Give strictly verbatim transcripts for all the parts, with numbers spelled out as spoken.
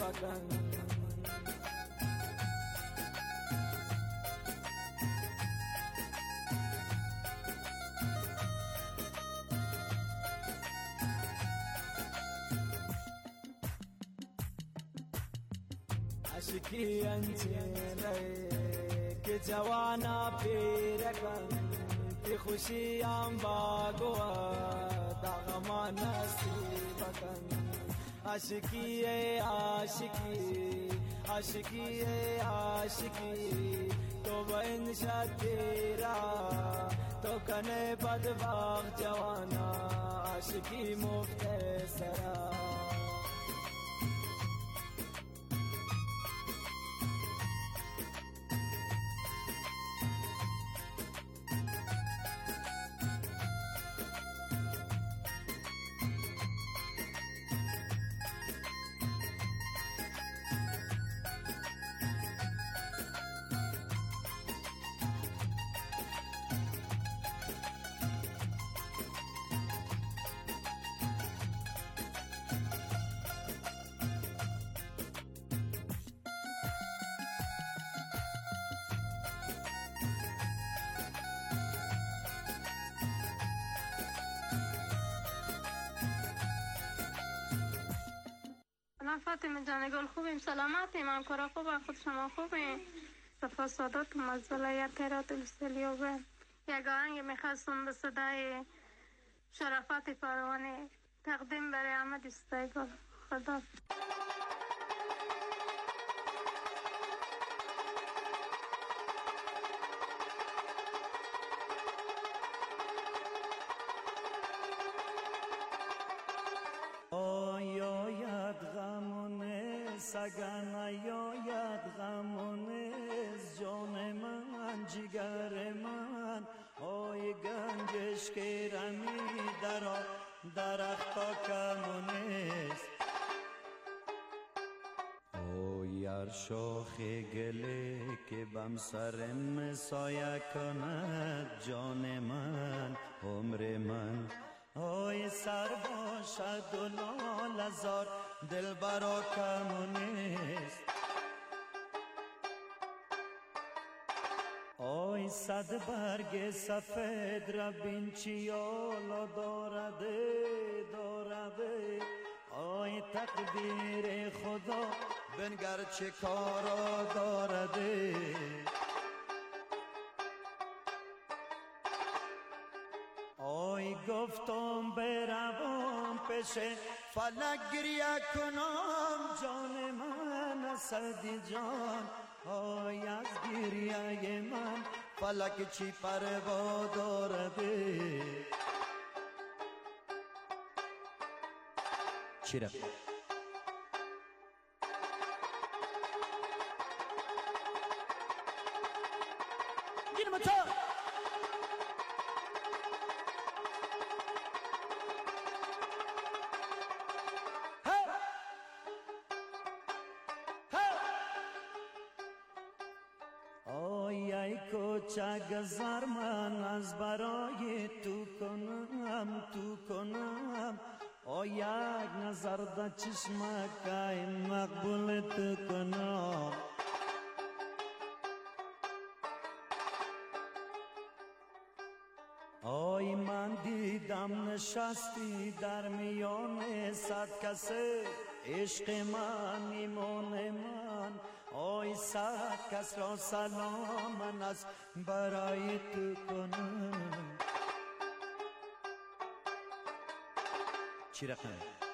بکن. عشقی انچینه که جوانا پیرکن که خوشیم باگوه داغما نصیب کن. عشقی عاشقی عاشقی عاشقی تو با این شد تیرا تو کنه بدبخت جوانا عاشقی مختصرا. فاطمه جان گل خوبیم، سلامتیم، من کارا خوبم، خود شما خوبیم؟ صفا ساداتم از ولایت هرات السلیوبه. یک آهنگ میخواستم به صدای شرافت پروانه تقدیم برای همه دوستای گل. خدا آید غمونه سگن آید غمونه جان من جگر من آی گنجش که رمی درا درختا کمونست. او یار شاخ گله که بم سرم سایه کند جان من عمر من آی سر باشد و لال هزار دل برا کمونست. آی صد برگ سفید را بین چیالا دارده دارده آی تقدیر خدا بنگر چه کارا دارده. آی گفتم بروم پیش فلک گریه کنم جان من اسدی جان آی از گریه من فلک چی پروا دارده. چی رفت؟ گیرم تا کوچک من از برای تو کنم تو کنم آی یک نظر دا چشمکای مقبول تو کنم. آی من دیدم نشستی در میان صد کسی عشق من ایمان من آی صد کس را سلام من از برای تو کنم. چی رقم؟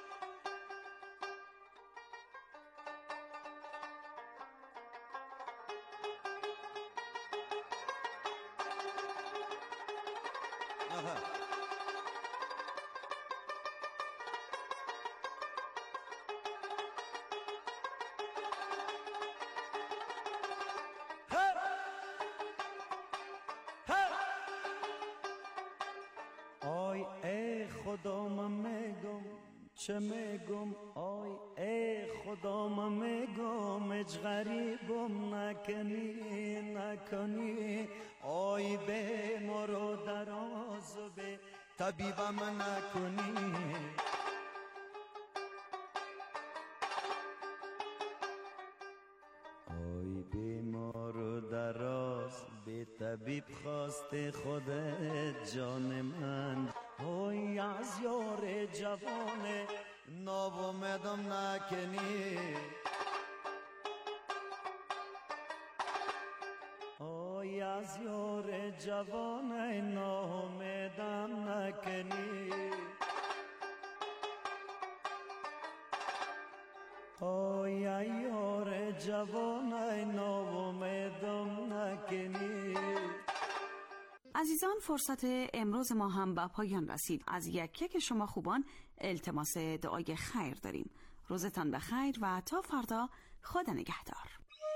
آی ای خدا من میگم چه میگم آی ای خدا من میگم اج غریبم نکنی نکنی آی به مرو دراز و به طبیبم نکنی. باز به طبیب خواسته خودت جان من. اوی از یار جوان ناامیدم نکنی، اوی از یار جوان ناامیدم نکنی. اوی یار جوان ناامیدم نکنی. عزیزان، فرصت امروز ما هم به پایان رسید. از یک یک شما خوبان التماس دعای خیر داریم. روزتان بخیر و تا فردا، خدا نگهدار.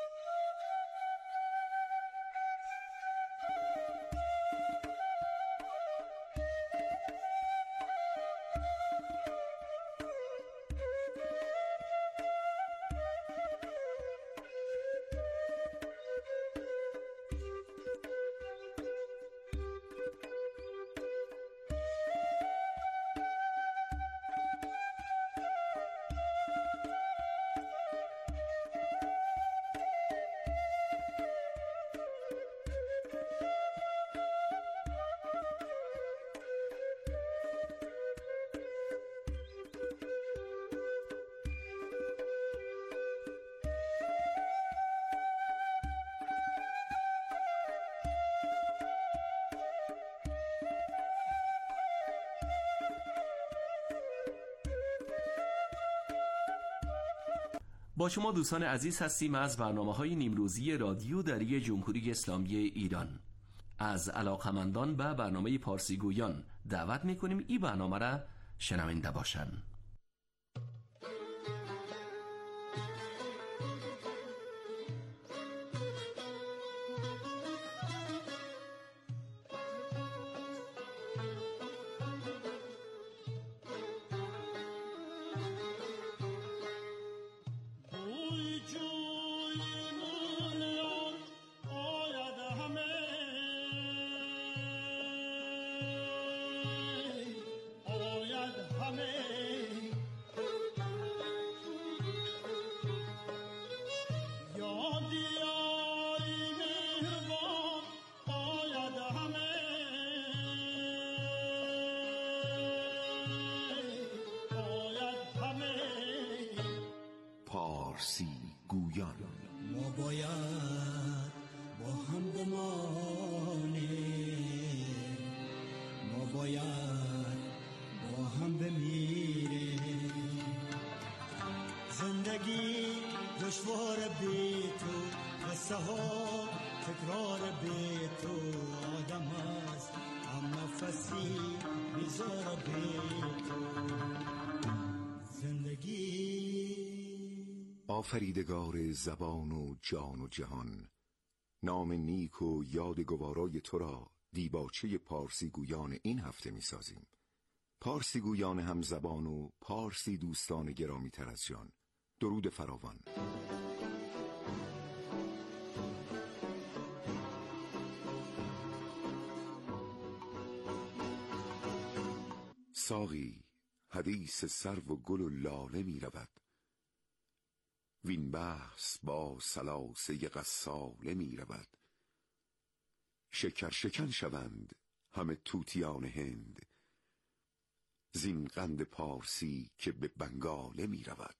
با شما دوستان عزیز هستیم از برنامه‌های نیمروزی رادیو دری جمهوری اسلامی ایران. از علاقمندان به برنامه پارسی گویان دعوت می‌کنیم این برنامه را شنونده باشند. پارسی گویان. ما باید با هم بمانیم، ما باید با هم بمیریم. زندگی دشوار بی تو، قصه ها تکرار بی تو. آدم است هم نفسی بیزار بی تو. زندگی آفریدگار زبان و جان و جهان، نام نیک و یادگوارای تو را دیباچه پارسی گویان این هفته می سازیم. پارسی گویان هم زبان و پارسی دوستان گرامی تر از جان، درود فراوان. ساقی حدیث سرو و گل و لاله می رود، وین بحث با سلاسه غساله می رود. شکر شکن شوند همه طوطیان هند، زین قند پارسی که به بنگاله می رود.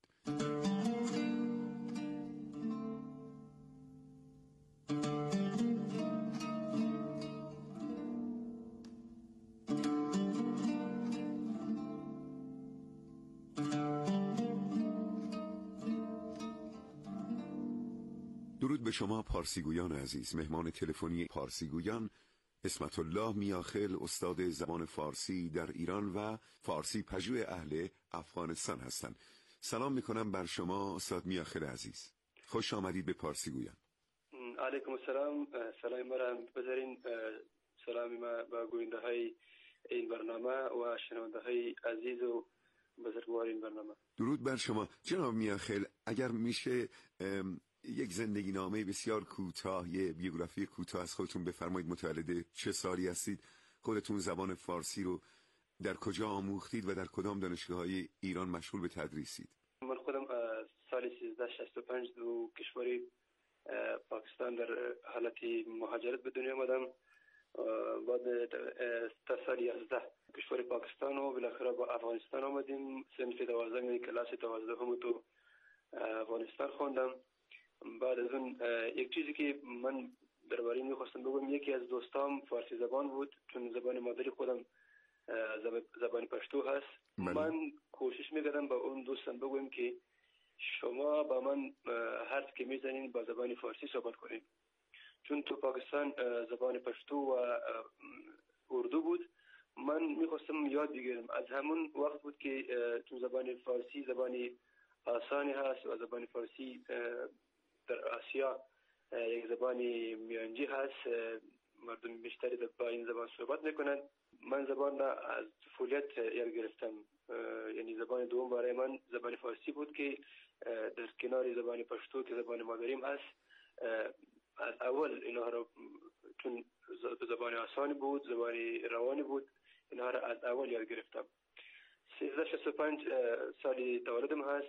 درود به شما پارسیگویان عزیز. مهمان تلفنی پارسیگویان اسمت الله میاخیل، استاد زبان فارسی در ایران و فارسی پژوه اهل افغانستان هستند. سلام میکنم بر شما استاد میاخیل عزیز. خوش آمدید به پارسیگویان. علیکم السلام. سلام مرا بذارین سلامی ما با گوینده های این برنامه و شنونده های عزیز و بزرگوار این برنامه. درود بر شما جناب میاخیل. اگر میشه یک زندگی نامه بسیار کوتاه، یه بیوگرافی کوتاه از خودتون بفرمایید. متولد چه سالی هستید؟ خودتون زبان فارسی رو در کجا آموختید و در کدام دانشگاه‌های ایران مشغول به تدریسید؟ من خودم سال سیزده شصت و پنج دو کشوری پاکستان در حالت مهاجرت به دنیا آمدم. بعد تا سال یازده کشور پاکستان و بالاخره با افغانستان آمدیم. صنف دوازدهم کلاس دوازدهم تو افغانستان خواندم. بعد از اون یک چیزی که من درباره این میخواستم بگم، یکی از دوستام فارسی زبان بود، چون زبان مادری خودم زبان پشتو هست. من کوشش میکردم با اون دوستم بگویم که شما با من حرف که میزنین با زبان فارسی صحبت کنین، چون تو پاکستان زبان پشتو و اردو بود. من میخواستم یاد بگیرم. از همون وقت بود که چون زبان فارسی زبان آسانی هست و زبان فارسی در آسیا یک زبان میانجی هست، مردم بیشتری با این زبان صحبت میکنند. من زبان را از طفولیت یاد گرفتم، یعنی زبان دوم برای من زبان فارسی بود که در کنار زبان پشتو که زبان مادریم هست، از اول اینها را، چون زبان آسانی بود، زبان روانی بود، اینها را از اول یاد گرفتم. سیزده شصت و پنج سالی تولدم هست.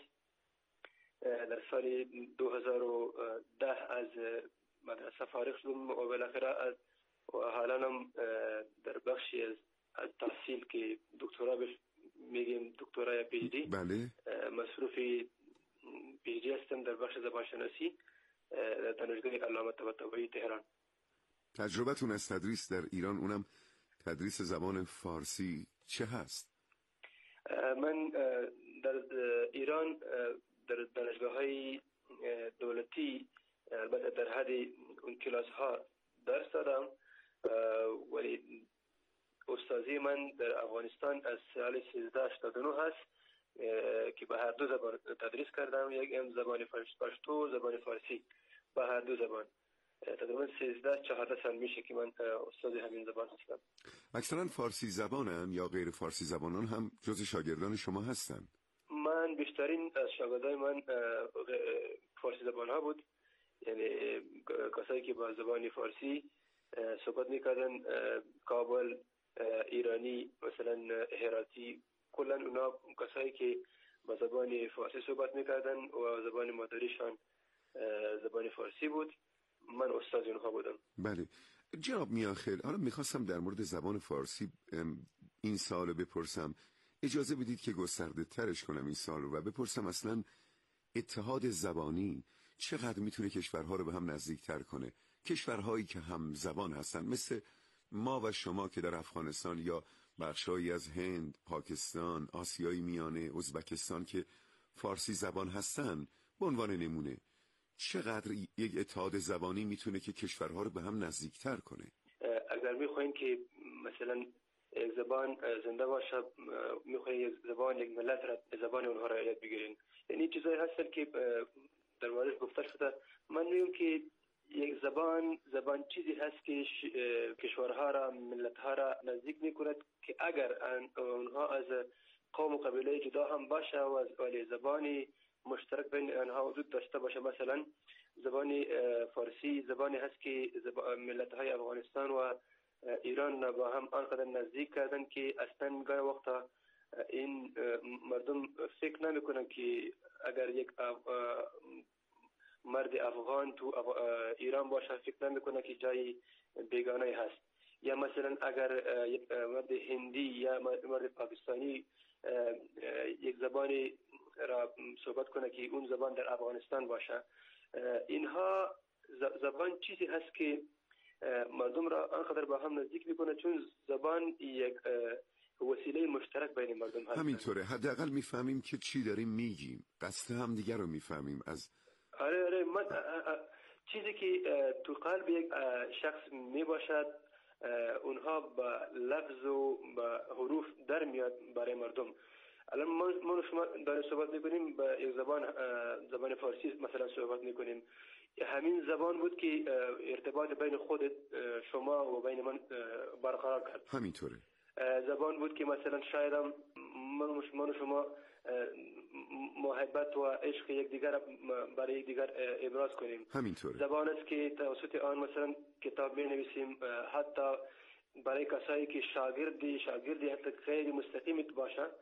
در سال دو هزار و ده از مدرسه فارغ شدم و بالاخره از و حالا هم در بخشی از از تحصیل که دکترا بهش میگیم دکترا یا پی دی، بله، مصروف پی دی هستم در بخش زبانشناسی در دانشگاه علامه طباطبایی تهران. تجربتون از تدریس در ایران، اونم تدریس زبان فارسی، چه هست؟ من در ایران در دانشگاه‌های دولتی البته در حد اون کلاس ها درس دادم، ولی استادی من در افغانستان از سال سیزده هشتاد و نه هست که به هر دو زبان تدریس کردم، یک هم زبان پشتو، زبان فارسی، به هر دو زبان. تقریبا سیزده چهارده سال میشه که من استاد همین زبان هستم. اکثرا فارسی زبانن یا غیر فارسی زبانان هم جز شاگردان شما هستن؟ من بیشترین از شاگردای من فارسی زبان ها بود، یعنی کسایی که با زبان فارسی صحبت میکردن، کابل، ایرانی، مثلا هراتی، کلا اونا کسایی که با زبان فارسی صحبت میکردن و زبان مادریشان زبان فارسی بود. من استاد اونها بودم. بله جناب میاخیل، حالا میخواستم در مورد زبان فارسی این سوالو بپرسم. اجازه بدید که گسترده ترش کنم این سوال رو و بپرسم اصلا اتحاد زبانی چقدر میتونه کشورها رو به هم نزدیک تر کنه؟ کشورهایی که هم زبان هستن مثل ما و شما که در افغانستان، یا بخشایی از هند، پاکستان، آسیای میانه، ازبکستان که فارسی زبان هستن، به عنوان نمونه چقدر یک اتحاد زبانی میتونه که کشورها رو به هم نزدیک تر کنه؟ اگر میخواین که مثلا یک زبان زنده باشه، میخواین یک زبان یک ملت را زبان اونها را یاد بگیرین، یعنی چیزایی هستن که در موردش گفته شده. من میگم که یک زبان زبان چیزی هست که کشورها را، ملتها را نزدیک میکند که اگر اونها از قوم و قبیله جدا هم باشه و ولی زبانی مشترک بین آنها وجود داشته باشه. مثلا زبان فارسی زبانی هست که ملت‌های افغانستان و ایران با هم آنقدر نزدیک کردن که اصلا گاهی وقتا این مردم فکر نمیکنن که اگر یک مرد افغان تو ایران باشه فکر نمیکنه که جای بیگانه هست، یا مثلا اگر یک مرد هندی یا مرد پاکستانی یک زبانی را صحبت کنه که اون زبان در افغانستان باشه، اینها زبان چیزی هست که مردم را آنقدر با هم نزدیک میکنه، چون زبان یک وسیله مشترک بین مردم هست. همینطوره، حداقل میفهمیم که چی داریم میگیم، قصد هم دیگر رو میفهمیم. از آره آره من چیزی که تو قلب یک شخص میباشد اونها با لفظ و با حروف در میاد برای مردم. الان ما شما داریم صحبت میکنیم با یک زبان زبان فارسی مثلا صحبت میکنیم، همین زبان بود که ارتباط بین خود شما و بین من برقرار کرد. همینطوره، زبان بود که مثلا شاید هم من و شما محبت و عشق یکدیگر برای یکدیگر ابراز کنیم. همینطوره، زبان است که توسط آن مثلا کتاب می نویسیم، حتی برای کسایی که شاگردی شاگردی حتی خیلی مستقیم باشه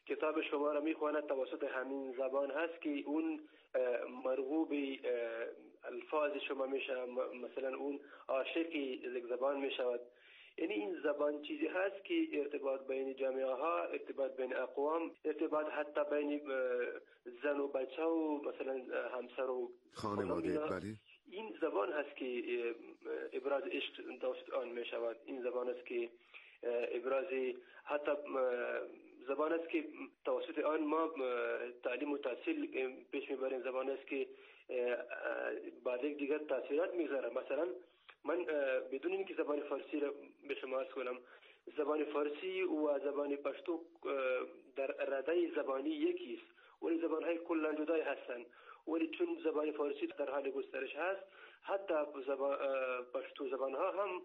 کتاب شما را میخواند توسط همین زبان هست که اون مرغوب الفاظ شما میشه، مثلا اون عاشق یک زبان میشود. یعنی این زبان چیزی هست که ارتباط بین جامعه ها، ارتباط بین اقوام، ارتباط حتی بین زن و بچه و مثلا همسر و خانواده. بله، این زبان هست که ابراز عشق توسط آن می شود. این زبان است که ابراز، حتی زبان است که توسط آن ما تعلیم و تحصیل پیش میبریم. زبان است که بعد یک دیگر تاثیرات میذاره. مثلا من بدون اینکه زبان فارسی را به شما عرض کنم، زبان فارسی و زبان پشتو در رده زبانی یکی است، ولی زبان‌های کلاً جدای هستند. ولی چون زبان فارسی در حال گسترش هست، حتی زبان پشتو زبان‌ها هم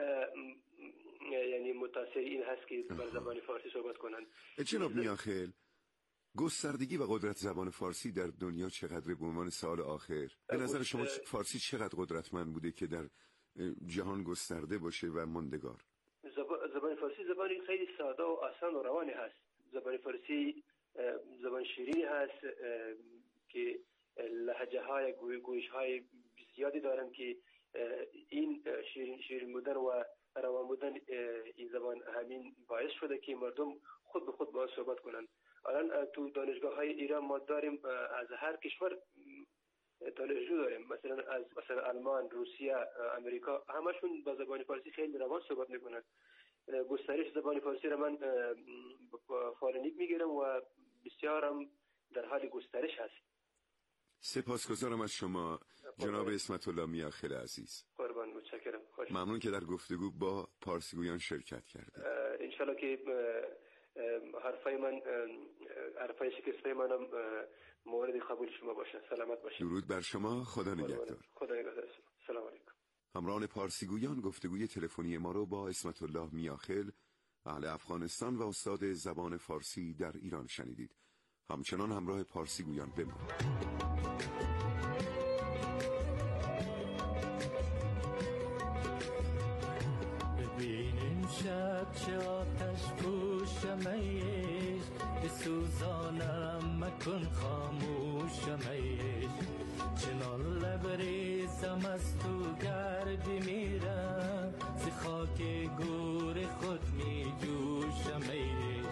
یعنی متاثر این هست که بر زبان فارسی صحبت کنند. جناب میاخیل، گستردگی و قدرت زبان فارسی در دنیا چقدر به عنوان سوال آخر به نظر شما فارسی چقدر قدرتمند بوده که در جهان گسترده باشه و ماندگار؟ زبان فارسی زبانی خیلی ساده و آسان و روانی هست. زبان فارسی زبان شیرینی هست که لهجه های گوی گویش های زیادی دارن که این شیرین شیرین بودن و روان بودن این زبان همین باعث شده که مردم خود به خود با صحبت کنن. الان تو دانشگاه های ایران ما داریم از هر کشور دانشجو داریم، مثلا از مثلا آلمان، روسیه، امریکا، همشون با زبان فارسی خیلی روان صحبت میکنن. گسترش زبان فارسی را من فارنیک میگیرم و بسیارم در حال گسترش هست. سپاسگزارم از شما جناب اسمت الله میاخیل عزیز. قربان، متشکرم. خوش ممنون که در گفتگو با پارسیگویان شرکت کردید. ان شاءالله که حرفای من حرفای شکسته منم مورد قبول شما باشه. سلامت باشید. درود بر شما. خدا نگهدار. خدا نگهدار. سلام علیکم. همراهان پارسیگویان، گفتگوی تلفنی ما رو با اسمت الله میاخیل، اهل افغانستان و استاد زبان فارسی در ایران شنیدید. همچنان همراه پارسیگویان بمانید. ببینیم شب چه آتش پوشمیش، بسوزانم مکن خاموشمیش. چنان لبریزم از تو گردی میرم، زی خاک گور خود می جوشمیش.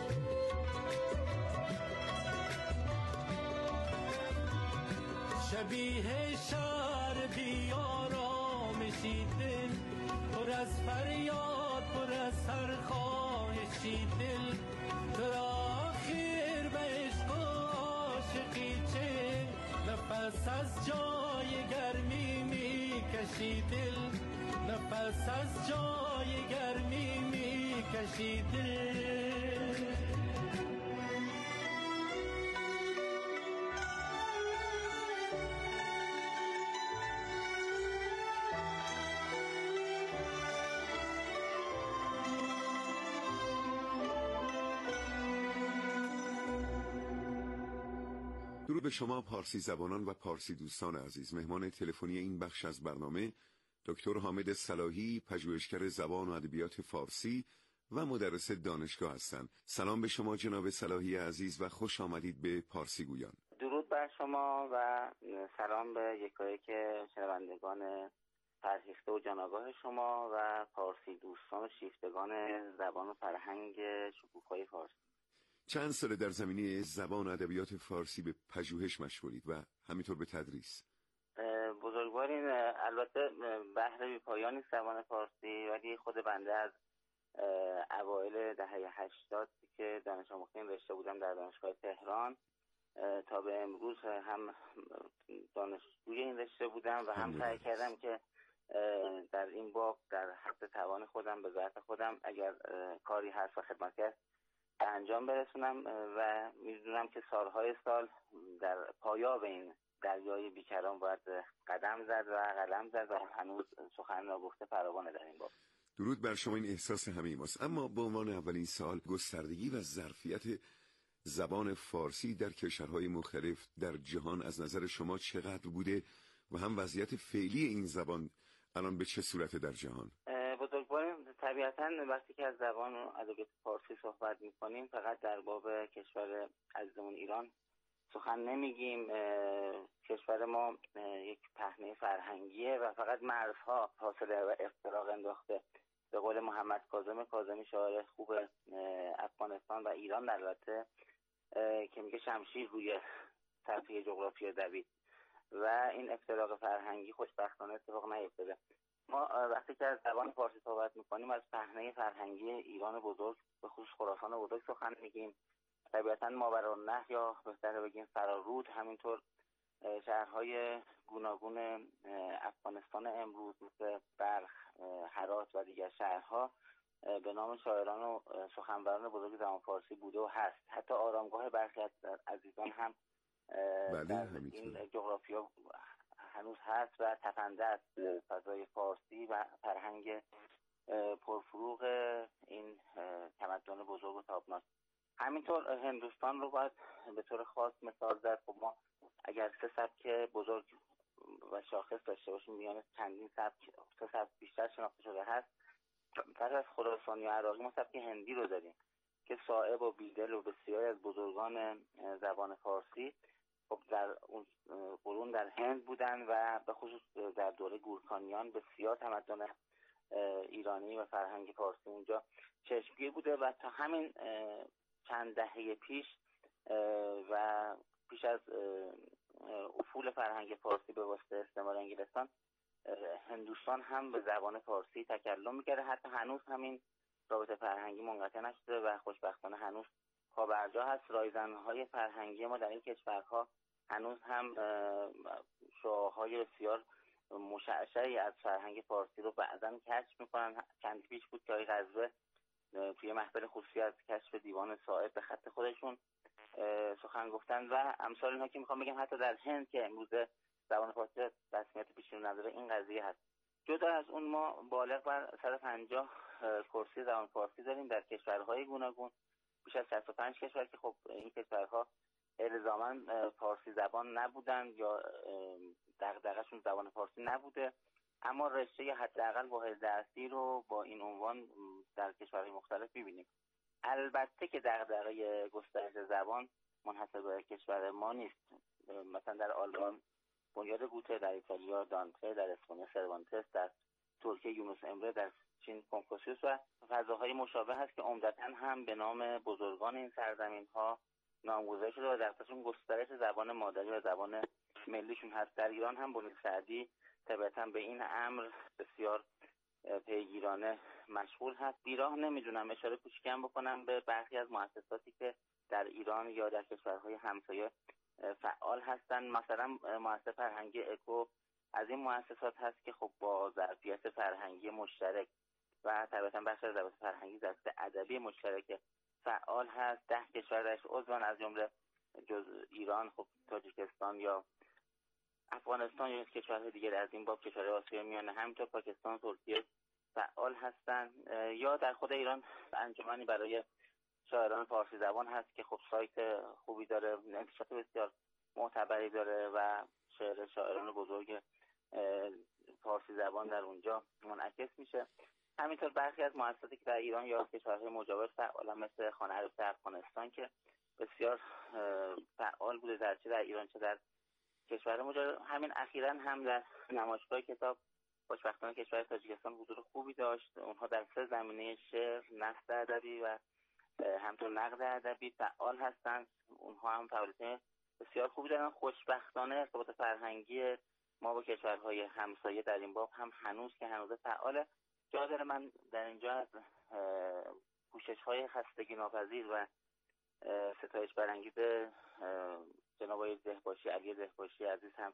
شبیه شهر بیارامشی دل، پر از فریاد پر از هر خواهشی دل. تو آخر به عشق و عاشقی چه نفس از جای گرمی می کشی دل، نفس از جای گرمی می کشی دل. درود به شما پارسی زبانان و پارسی دوستان عزیز. مهمان تلفنی این بخش از برنامه دکتر حامد صلاحی، پژوهشگر زبان و ادبیات فارسی و مدرس دانشگاه هستند. سلام به شما جناب صلاحی عزیز و خوش آمدید به پارسیگویان. درود بر شما و سلام به یکایک شنوندگان فرهیخته و جانآگاه شما و پارسی دوستان و شیفتگان زبان و فرهنگ شکوفای فارسی. چند ساله در زمینه زبان و ادبیات فارسی به پژوهش مشغولید و همینطور به تدریس؟ بزرگوارین، البته بحر بی پایانی زبان فارسی، ولی خود بنده از اوایل دهه هشتاد که دانش آموخته رشته بودم در دانشگاه تهران تا به امروز هم دانشجوی این رشته بودم و هم سعی کردم که در این باب در حد توان خودم به ذات خودم اگر کاری هست و خدمتی هست انجام برسونم و میدونم که سالهای سال در پایاب این دریای بیکران باید قدم زد و قلم زد و هنوز سخن را گفته فراوانه در این باب. درود بر شما، این احساس همه ماست. اما به عنوان اولین سال، گستردگی و ظرفیت زبان فارسی در کشورهای مختلف در جهان از نظر شما چقدر بوده و هم وضعیت فعلی این زبان الان به چه صورته در جهان؟ بزرگواریم، طبیعتا طبیعتاً وقتی که از زبان و ادبیات فارسی صحبت می‌کنیم فقط در باب کشور عزیزمون ایران سخن نمیگیم. کشور ما یک پهنه فرهنگیه و فقط مرزها فاصله و افتراق انداخته. به قول محمد کاظم کاظمی شاعر خوب افغانستان و ایران البته که میگه شمشیر روی صفحه جغرافی دوید و این افتراق فرهنگی خوشبختانه اتفاق نیفتاده. ما وقتی که از زبان فارسی صحبت میکنیم از پهنه فرهنگی ایران بزرگ به خصوص خراسان بزرگ سخن میگیم. طبیعتاً ماوراءالنهر یا بهتره بگیم فرارود، همینطور شهرهای گوناگون افغانستان امروز مثل بلخ، هرات و دیگر شهرها به نام شاعران و سخنوران بزرگ زبان فارسی بوده و هست. حتی آرامگاه برخی از عزیزان هم در این جغرافیا هنوز هست و تپنده است فضای فارسی و فرهنگ پرفروغ این تمدن بزرگ و تابناک. همینطور هندوستان رو باید به طور خاص مثال زد. خب ما اگر سه سبک بزرگ و شاخص داشته باشیم میان چندین سبک سه سبک بیشتر شناخته شده هست. پس از خراسانی و عراقی ما سبک هندی رو داریم که صائب و بیدل و بسیاری از بزرگان زبان فارسی خب در اون قرون در هند بودن و به خصوص در دوره گورکانیان بسیار تمدن ایرانی و فرهنگ فارسی اونجا چشمگیر بوده و تا همین چند دهه پیش و پیش از افول فرهنگ فارسی به واسطه استعمار انگلستان هندوستان هم به زبان فارسی تکلم می‌کرده. حتی هنوز همین رابطه فرهنگی منقطع نشده و خوشبختانه هنوز پابرجا هست. رایزن‌های فرهنگی ما در این کشورها هنوز هم شعاع‌های بسیار مشعشعی از فرهنگ فارسی رو بعداً کشف می‌کنن. چند پیش بود که آقای غزوه توی محفل خصوصی از کشف دیوان صائب به خط خودشون سخن گفتن و امثال اینها که میخوام بگم حتی در هند که امروز زبان فارسی رسمیت پیشین نداره این قضیه هست. جدا از اون ما بالغ بر صد و پنجاه کرسی زبان فارسی داریم در کشورهای گوناگون، بیش از شصت و پنج کشور که خب این کشورها الزاماً فارسی زبان نبودن یا دغدغه‌شون زبان فارسی نبوده، اما رشته حداقل واحد درسی رو با این عنوان در کشورهای مختلف می‌بینیم. البته که دغدغه گسترش زبان منحصر به کشور ما نیست. مثلا در آلمان بنیاد گوته، در ایتالیا دانته، در اسپانیا سروانتس، در ترکیه یونس امره، در چین کنفوسیوس و فضاهای مشابه هست که عمدتاً هم به نام بزرگان این سرزمین‌ها نامگذاری شده و در اصل گسترش زبان مادری و زبان ملیشون هست. در ایران هم بنی سعدی طبعاً به این امر بسیار پیگیرانه مشغول هست. بیراه نمیدونم اشاره کوچیکم بکنم به برخی از مؤسساتی که در ایران یا در کشورهای همسایه فعال هستند. مثلا مؤسسه فرهنگی اکو از این مؤسسات هست که خب با ظرفیت فرهنگی مشترک و طبعا بخش از ظرفیت فرهنگی ظرفیت ادبی مشترک فعال هست. ده کشور درش عضوان از جمله جز ایران خب تاجیکستان یا افغانستان یا کشورهای دیگر از این باب کشورهای آسیای میانه همینطور پاکستان، ترکیه فعال هستند. یا در خود ایران انجمنی برای شاعران فارسی زبان هست که خب سایت خوبی داره، انتشارات بسیار معتبری داره و شعر شاعران بزرگ فارسی زبان در اونجا منعکس میشه. همینطور برخی از مؤسساتی که در ایران یا کشورهای مجاور فعال مثل خانه عروس افغانستان که بسیار فعال بوده در چه در ایران چه در کشور مجاور. همین اخیراً هم در نمایشگاه کتاب خوشبختانه کشور تاجیکستان حضور خوبی داشت. اونها در سه زمینه شعر، نثر ادبی و همینطور نقد ادبی فعال هستند. اونها هم فعالیت بسیار خوبی دارن. خوشبختانه ارتباط فرهنگی ما با کشورهای همسایه در این باب هم هنوز که هنوز فعاله. جا داره من در اینجا از کوشش‌های خستگی ناپذیر و ستایش برانگیز جناب آقای دهباشی، علی دهباشی عزیز هم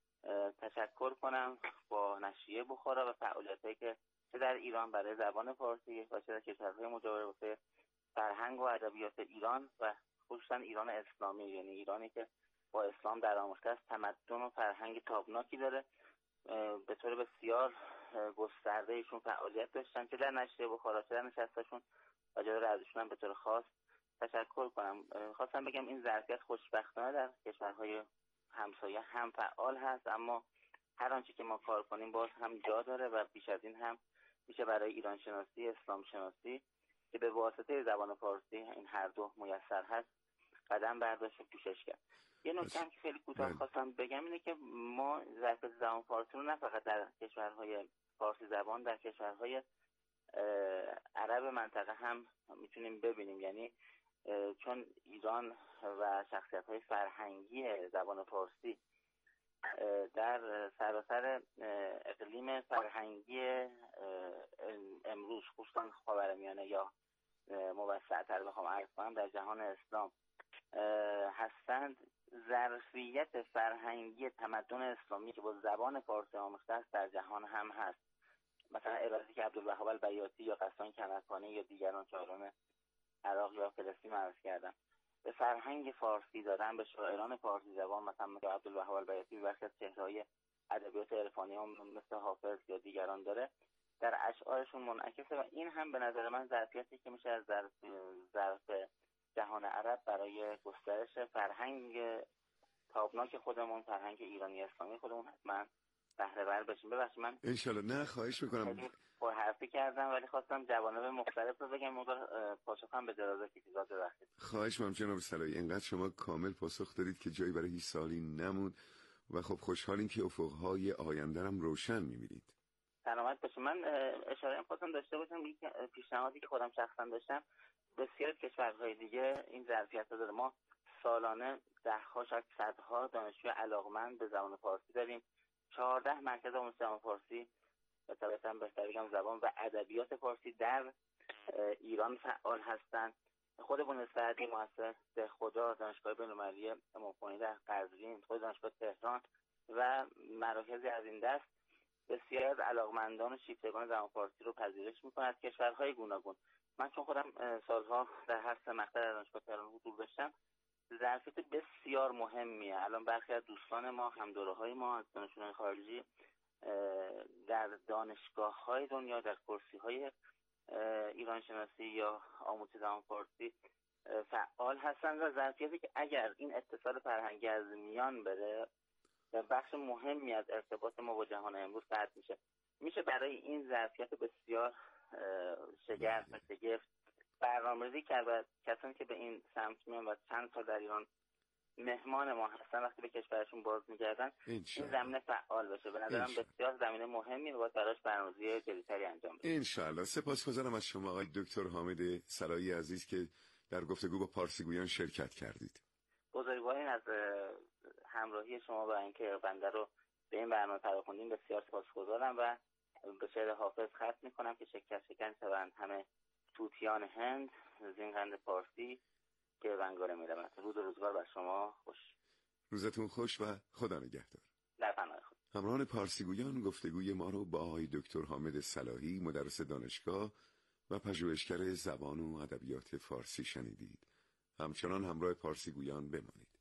تشکر کنم با نشریه بخارا و فعالیتایی که چه در ایران برای زبان فارسی و چه در کشورهای مجاور واسه فرهنگ و ادبیات ایران و خصوصا ایران اسلامی، یعنی ایرانی که با اسلام درآمیخته است، تمدن و فرهنگ تابناکی داره. به طور بسیار گسترده ایشون فعالیت داشتن چه در نشریه بخارا چه در نشستشون و جا داره ازشون هم به طور خاص تشکر کنم. خواستم بگم این ظرفیت خوشبختانه در کشورهای همسایه هم فعال هست، اما هر آنچه که ما کار کنیم باز هم جا داره و بیش از این هم میشه برای ایران شناسی، اسلام شناسی که به واسطه زبان فارسی این هر دو میسر هست قدم برداشت و کوشش کرد. یه نکته هم که خیلی کوتاه خواستم بگم اینه که ما ظرفیت زبان فارسی رو نه فقط در کشورهای فارسی زبان، در کشورهای عرب منطقه هم میتونیم ببینیم. یعنی چون ایران و شخصیت‌های فرهنگی زبان فارسی در سراسر اقلیم فرهنگی امروز خصوصا خاورمیانه یا موسع‌تر بخوام عرض کنم در جهان اسلام هستند، ظرفیت فرهنگی تمدن اسلامی که با زبان فارسی آمیخته است در جهان هم هست. مثلا عبارتی که عبدالوهاب البیاتی یا غسان کمرخانی یا دیگران شاعران عراق یا فلسطین عرض کردن به فرهنگ فارسی دادن، به شاعران فارسی زبان مثلا مثل عبدالوهاب البیاتی برخی از چهره‌های ادبیات عرفانی هم مثل حافظ یا دیگران داره، در اشعارشون منعکسه و این هم به نظر من ظرفیتی که میشه از ظرف ظرف جهان عرب برای گسترش فرهنگ تابناک خودمون، فرهنگ ایرانی اسلامی خودمون حتما بهره ور بشیم. ببخشید من ان شاء الله. نه خواهش میکنم، پر حرفی کردم ولی خواستم جوانب مختلف رو بگم، مقدار پاسخم به درازه کشیدات ببخشید. خواهش میکنم جناب صلاحی، اینقدر شما کامل پاسخ دادید که جایی برای هیچ سوالی نموند و خب خوشحالیم که افقهای آینده هم روشن می‌بینید. سلامت باشید. من اشاره خواستم داشته باشم یک پیشنهادی که خودم شخصا داشتم، بسیار کشورهای دیگه این ظرفیت رو داره. ما سالانه ده‌ها شاید صدها دانشجوی علاقمند به زبان فارسی داریم. چهارده مرکز آموزش زبان فارسی به طبیعتاً بهتر بگم زبان و ادبیات فارسی در ایران فعال هستند. خود بنیان‌سعدی مؤسسه خدا، دانشگاه بین‌المللی امام‌خمینی در قزوین، خود دانشگاه تهران و مراکزی از این دست بسیار از علاقمندان و شیفتگان زبان فارسی رو پذیرش می‌کنند از کشورهای گوناگون. من چون خودم سالها در هر سه مقطع در دانشگاه تهران حضور داشتم، ظرفیت بسیار مهمیه. الان برخی از دوستان ما، همدوره‌های ما از دانشجویان خارجی در دانشگاه‌های دنیا در کرسی‌های ایران شناسی یا آموزش زبان فارسی فعال هستند و ظرفیتی که اگر این اتصال فرهنگی از میان بره بخش مهمی از ارتباط ما با جهان امروز قطع میشه. میشه برای این ظرفیت بسیار شگرف و شگفت برنامه‌ریزی کرد و کسانی که به این سمت میان و چند سال در ایران مهمان ما هستن وقتی به کشورشون باز میگردن این زمینه فعال بشه. به نظرم بسیار زمینه مهمی و باید براش برنامه‌ریزی جدی‌تری انجام بشه. انشالله. سپاسگزارم از شما آقای دکتر حامد صلاحی عزیز که در گفتگو با پارسی گویان شرکت کردید. بزرگوارین از همراهی شما و اینکه بنده رو به این برنامه پراکندین بسیار سپاسگزارم و به شعر حافظ ختم میکنم که شکر شکن شوند همه طوطیان هند زین قند پارسی که ونگاره میرود. روز و روزگار بر شما خوش. روزتون خوش و خدا نگهدار. در پناه خدا. همراهان پارسی گویان گفتگوی ما رو با آقای دکتر حامد صلاحی، مدرس دانشگاه و پژوهشگر زبان و ادبیات فارسی شنیدید. همچنان همراه پارسی گویان بمانید.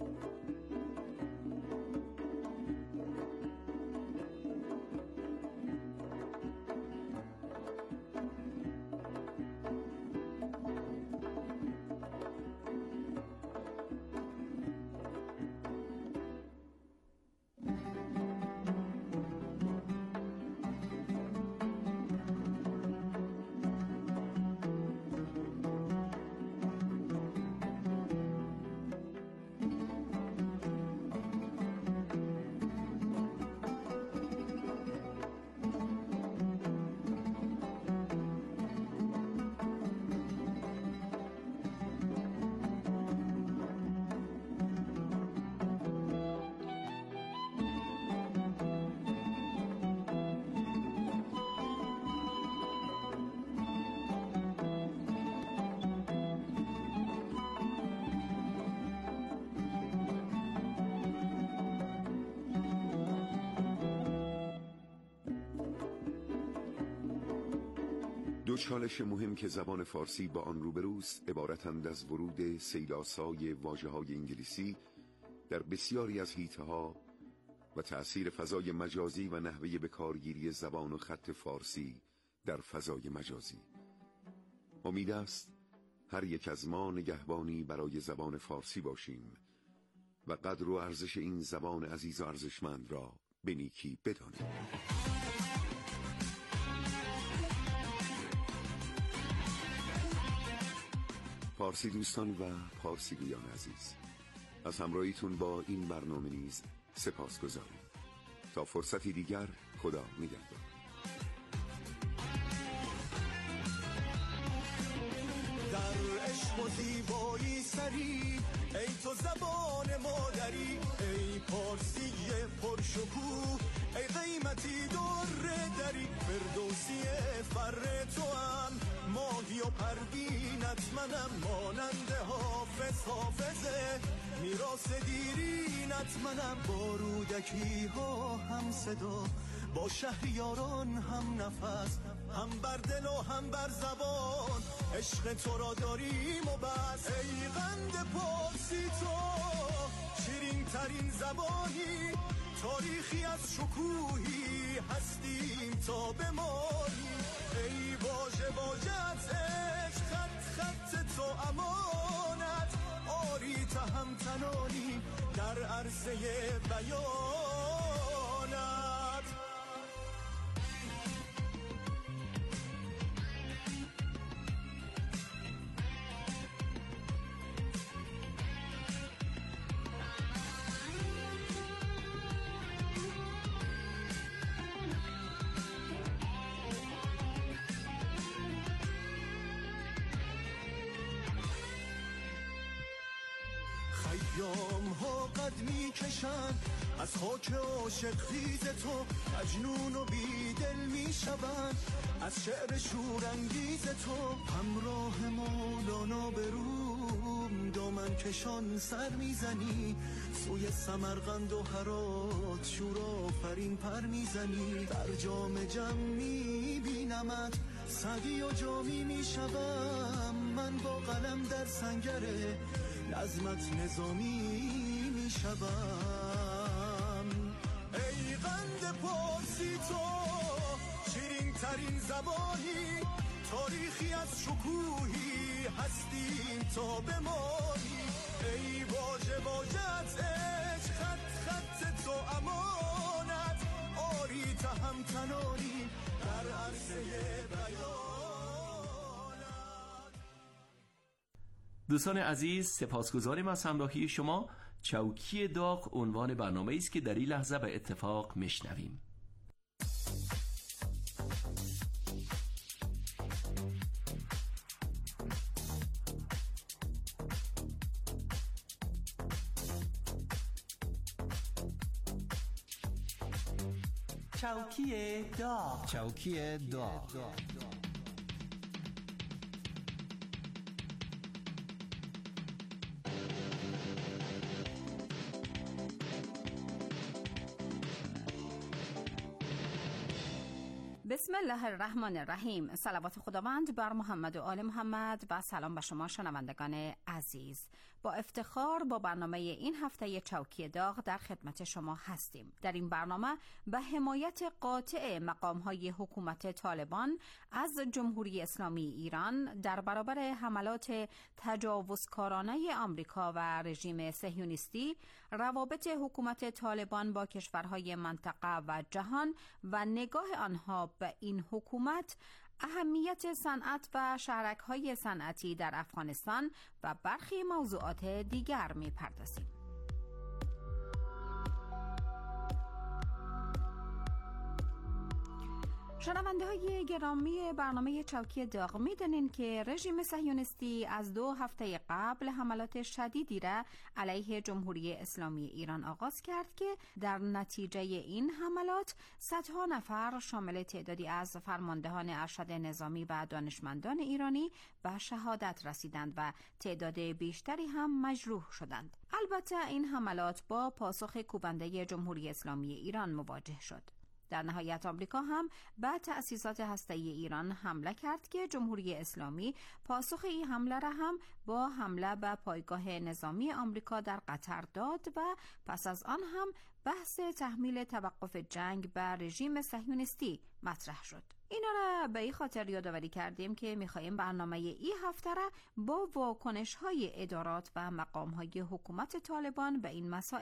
دو چالش مهم که زبان فارسی با آن روبروست عبارتند از ورود سیلاسای واژه‌های انگلیسی در بسیاری از حیطه‌ها و تأثیر فضای مجازی و نحوه بکارگیری زبان و خط فارسی در فضای مجازی. امید است هر یک از ما نگهبانی برای زبان فارسی باشیم و قدر و ارزش این زبان عزیز و ارزشمند را به نیکی بدانیم. پارسی دوستان و پارسی گویان عزیز، از همراهیتون با این برنامه نیز سپاس گذاریم. تا فرصتی دیگر، خدا نگهدار. در عشق و زیبایی سری، ای تو زبان مادری، ای پارسی پرشکوه، ای قیمتی در دری، فردوسی فر تو هم، ماهی و پروینت منم، مانند حافظ حافظه، میراث دیرینت منم، با رودکی ها هم صدا، با شهریاران هم نفس، هم بر دل و هم بر زبان، عشق تو را داریم و بس. ای قند پارسی تو، شیرین ترین زبانی، تاریخی از شکوهی، هستیم تا بمانی. ای واژه واژه‌ت عشق، خط خط تو امانت، آری تهمتنانی در عرصه بیانت. خیام ها قد می کشن از خاک عاشق خیز تو، مجنون و بیدل می شون از شعر شورانگیز تو. همراه مولانا به روم، دامن کشان سر می زنی، سوی سمرقند و هرات شورآفرین پر می زنی. در جام جم می بینمت، سعدی و جامی می شوم من، با قلم در سنگره نظمت نظامی می شوم. ای قند پارسی تو، شیرین ترین زبانی، تاریخی از شکوهی، هستیم تا بمانی. ای واژه واژه‌ت عشق، خط خط تو امانت، آری تهمتنانی در عرصه بیان. دوستان عزیز، سپاسگزاریم از همراهی شما. چوکی داغ عنوان برنامه است که در این لحظه به اتفاق میشنویم. چوکی داغ. چوکی داغ. بسم الله الرحمن الرحیم. صلوات خداوند بر محمد و آل محمد و سلام به شما شنوندگان عزیز. با افتخار با برنامه این هفته چوکی داغ در خدمت شما هستیم. در این برنامه به حمایت قاطع مقام‌های حکومت طالبان از جمهوری اسلامی ایران در برابر حملات تجاوزکارانه آمریکا و رژیم صهیونیستی، روابط حکومت طالبان با کشورهای منطقه و جهان و نگاه آنها به این حکومت، اهمیت صنعت و شرک‌های صنعتی در افغانستان و برخی موضوعات دیگر می‌پردازیم. شنونده های گرامی برنامه چوکی داغ، می‌دانید که رژیم صهیونیستی از دو هفته قبل حملات شدیدی را علیه جمهوری اسلامی ایران آغاز کرد که در نتیجه این حملات صدها نفر شامل تعدادی از فرماندهان ارشد نظامی و دانشمندان ایرانی به شهادت رسیدند و تعداد بیشتری هم مجروح شدند. البته این حملات با پاسخ کوبنده جمهوری اسلامی ایران مواجه شد. در نهایت آمریکا هم به تأسیسات هسته‌ای ایران حمله کرد که جمهوری اسلامی پاسخ این حمله را هم با حمله به پایگاه نظامی آمریکا در قطر داد و پس از آن هم بحث تحمیل توقف جنگ به رژیم صهیونیستی مطرح شد. اینا را به این خاطر یادآوری کردیم که می‌خوایم برنامه این هفته را با واکنش‌های ادارات و مقام‌های حکومت طالبان به این مسائل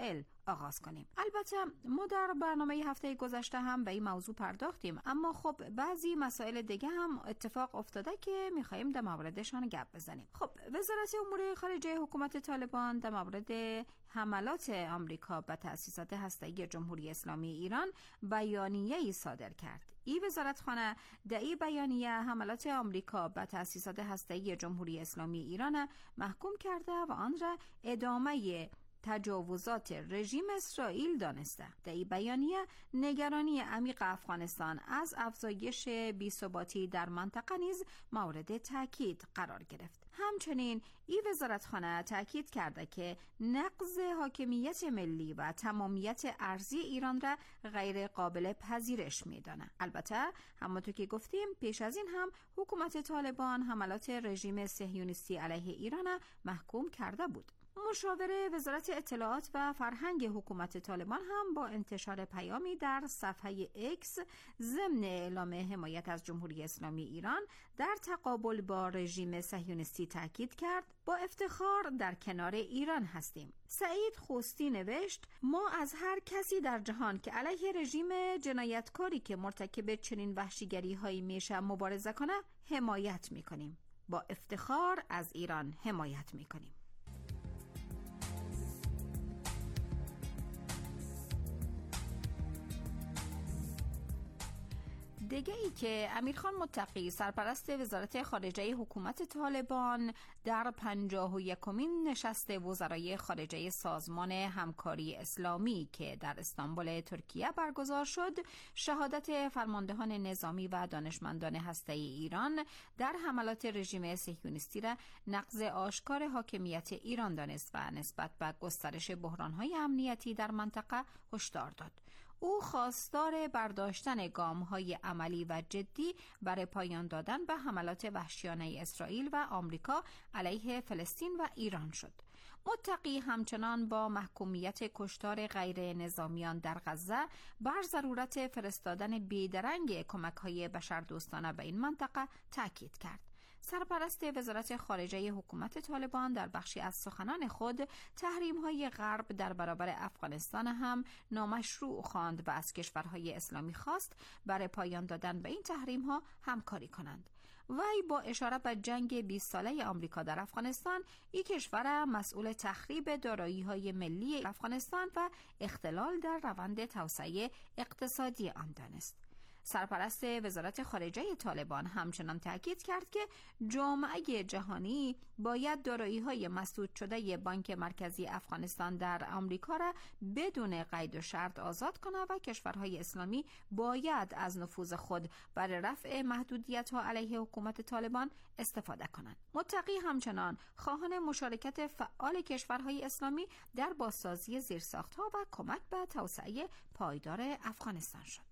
آغاز کنیم. البته ما در برنامه هفته گذشته هم به این موضوع پرداختیم، اما خب بعضی مسائل دیگه هم اتفاق افتاده که می‌خوایم در موردشان گپ بزنیم. خب وزارت امور خارجه حکومت طالبان در مورد حملات آمریکا به تأسیسات هسته‌ای جمهوری اسلامی ایران بیانیه‌ای صادر کرد. این وزارتخانه در این بیانیه حملات آمریکا به تأسیسات هسته‌ای جمهوری اسلامی ایران محکوم کرده و آن را ادامه تجاوزات رژیم اسرائیل دانسته. در این بیانیه نگرانی عمیق افغانستان از افزایش بی‌ثباتی در منطقه نیز مورد تاکید قرار گرفت. همچنین این وزارتخانه تاکید کرده که نقض حاکمیت ملی و تمامیت ارضی ایران را غیر قابل پذیرش می‌داند. البته همونطور که گفتیم پیش از این هم حکومت طالبان حملات رژیم صهیونیستی علیه ایران محکوم کرده بود. مشاور وزارت اطلاعات و فرهنگ حکومت طالبان هم با انتشار پیامی در صفحه اکس ضمن اعلام حمایت از جمهوری اسلامی ایران در تقابل با رژیم صهیونیستی تاکید کرد: با افتخار در کنار ایران هستیم. سعید خوستی نوشت: ما از هر کسی در جهان که علیه رژیم جنایتکاری که مرتکب چنین وحشیگری هایی میشه مبارزه کنه حمایت میکنیم. با افتخار از ایران حمایت میکنیم. دیگه ای که امیرخان متقی سرپرست وزارت خارجه حکومت طالبان در پنجاه و یکمین نشست وزرای خارجه سازمان همکاری اسلامی که در استانبول ترکیه برگزار شد، شهادت فرماندهان نظامی و دانشمندان هسته‌ای ایران در حملات رژیم صهیونیستی را نقض آشکار حاکمیت ایران دانست و نسبت به گسترش بحران‌های امنیتی در منطقه هشدار داد. او خواستار برداشتن گام‌های عملی و جدی برای پایان دادن به حملات وحشیانه اسرائیل و آمریکا علیه فلسطین و ایران شد. متقی همچنان با محکومیت کشتار غیر نظامیان در غزه بر ضرورت فرستادن بیدرنگ کمک‌های بشردوستانه به این منطقه تاکید کرد. سرپرست وزارت خارجه حکومت طالبان در بخشی از سخنان خود تحریم‌های غرب در برابر افغانستان هم نامشروع خواند و از کشورهای اسلامی خواست برای پایان دادن به این تحریم‌ها همکاری کنند. وی با اشاره به جنگ بیست ساله آمریکا در افغانستان، این کشور مسئول تخریب دارایی‌های ملی افغانستان و اختلال در روند توسعه اقتصادی آن دانست. سرپرست وزارت خارجه طالبان همچنان تاکید کرد که جامعه جهانی باید دارایی‌های مسدود شده بانک مرکزی افغانستان در آمریکا را بدون قید و شرط آزاد کنه و کشورهای اسلامی باید از نفوذ خود برای رفع محدودیت‌ها علیه حکومت طالبان استفاده کنند. متقی همچنان خواهان مشارکت فعال کشورهای اسلامی در بازسازی زیرساخت‌ها و کمک به توسعه پایدار افغانستان شد.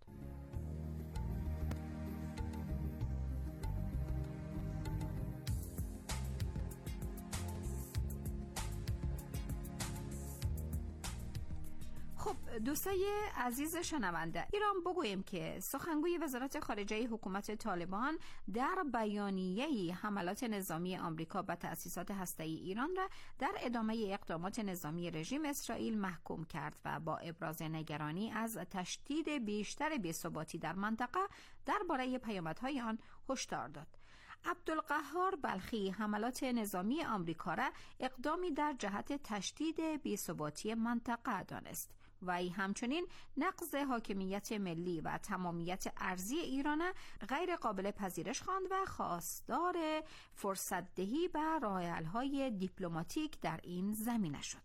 خب دوستای عزیز شنونده، ایران بگوییم که سخنگوی وزارت خارجه حکومت طالبان در بیانیه‌ای حملات نظامی آمریکا به تأسیسات هسته‌ای ایران را در ادامه اقدامات نظامی رژیم اسرائیل محکوم کرد و با ابراز نگرانی از تشدید بیشتر بی‌ثباتی در منطقه درباره پیامدهای آن هشدار داد. عبدالقهار بلخی حملات نظامی آمریکا را اقدامی در جهت تشدید بی‌ثباتی منطقه دانست. وی همچنین نقض حاکمیت ملی و تمامیت ارضی ایران غیر قابل پذیرش خواند و خواستار فرصت دهی به راه‌حل‌های دیپلماتیک در این زمینه شد.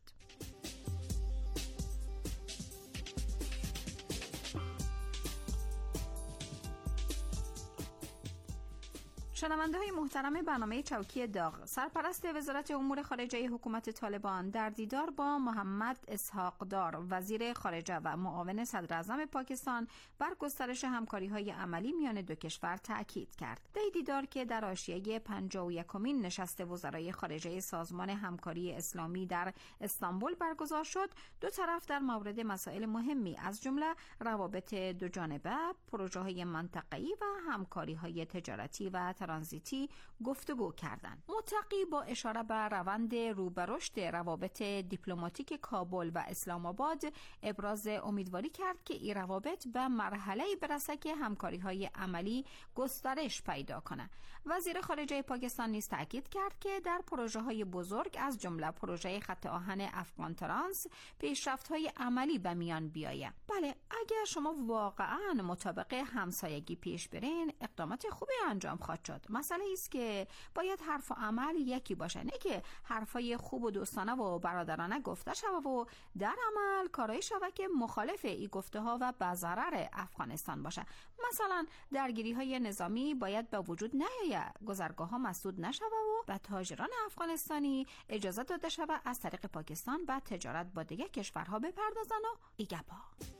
شنونده های محترم برنامه چوکی داغ، سرپرست وزارت امور خارجه حکومت طالبان در دیدار با محمد اسحاق دار وزیر خارجه و معاون صدر اعظم پاکستان بر گسترش همکاری های عملی میان دو کشور تاکید کرد. در دیدار که در حاشیه پنجاه و یکمین نشست وزرای خارجه سازمان همکاری اسلامی در استانبول برگزار شد، دو طرف در مورد مسائل مهمی از جمله روابط دو جانبه، پروژه های منطقه‌ای و همکاری های تجارتی و ترانزیتی گفتگو کردند. متقی با اشاره به روند رو به رشد روابط دیپلماتیک کابل و اسلام آباد ابراز امیدواری کرد که این روابط به مرحله‌ای برسه که همکاری‌های عملی گسترش پیدا کنه. وزیر خارجه پاکستان نیز تاکید کرد که در پروژه‌های بزرگ از جمله پروژه خط آهن افغان ترانس پیشرفت‌های عملی به میان بیاید. بله، اگر شما واقعاً مطابق همسایگی پیش برین، اقدامات خوبی انجام خواهد شد. مسئله است که باید حرف و عمل یکی باشه، نه که حرفای خوب و دوستانه و برادرانه گفته شود و در عمل کارایی شود که مخالف این گفته‌ها و به ضرر افغانستان باشه. مثلا درگیری‌های نظامی باید به وجود نیاید، گذرگاه‌ها مسدود نشود و به تاجران افغانستانی اجازه داده شود از طریق پاکستان به تجارت با دیگر کشورها بپردازن و ایگپا.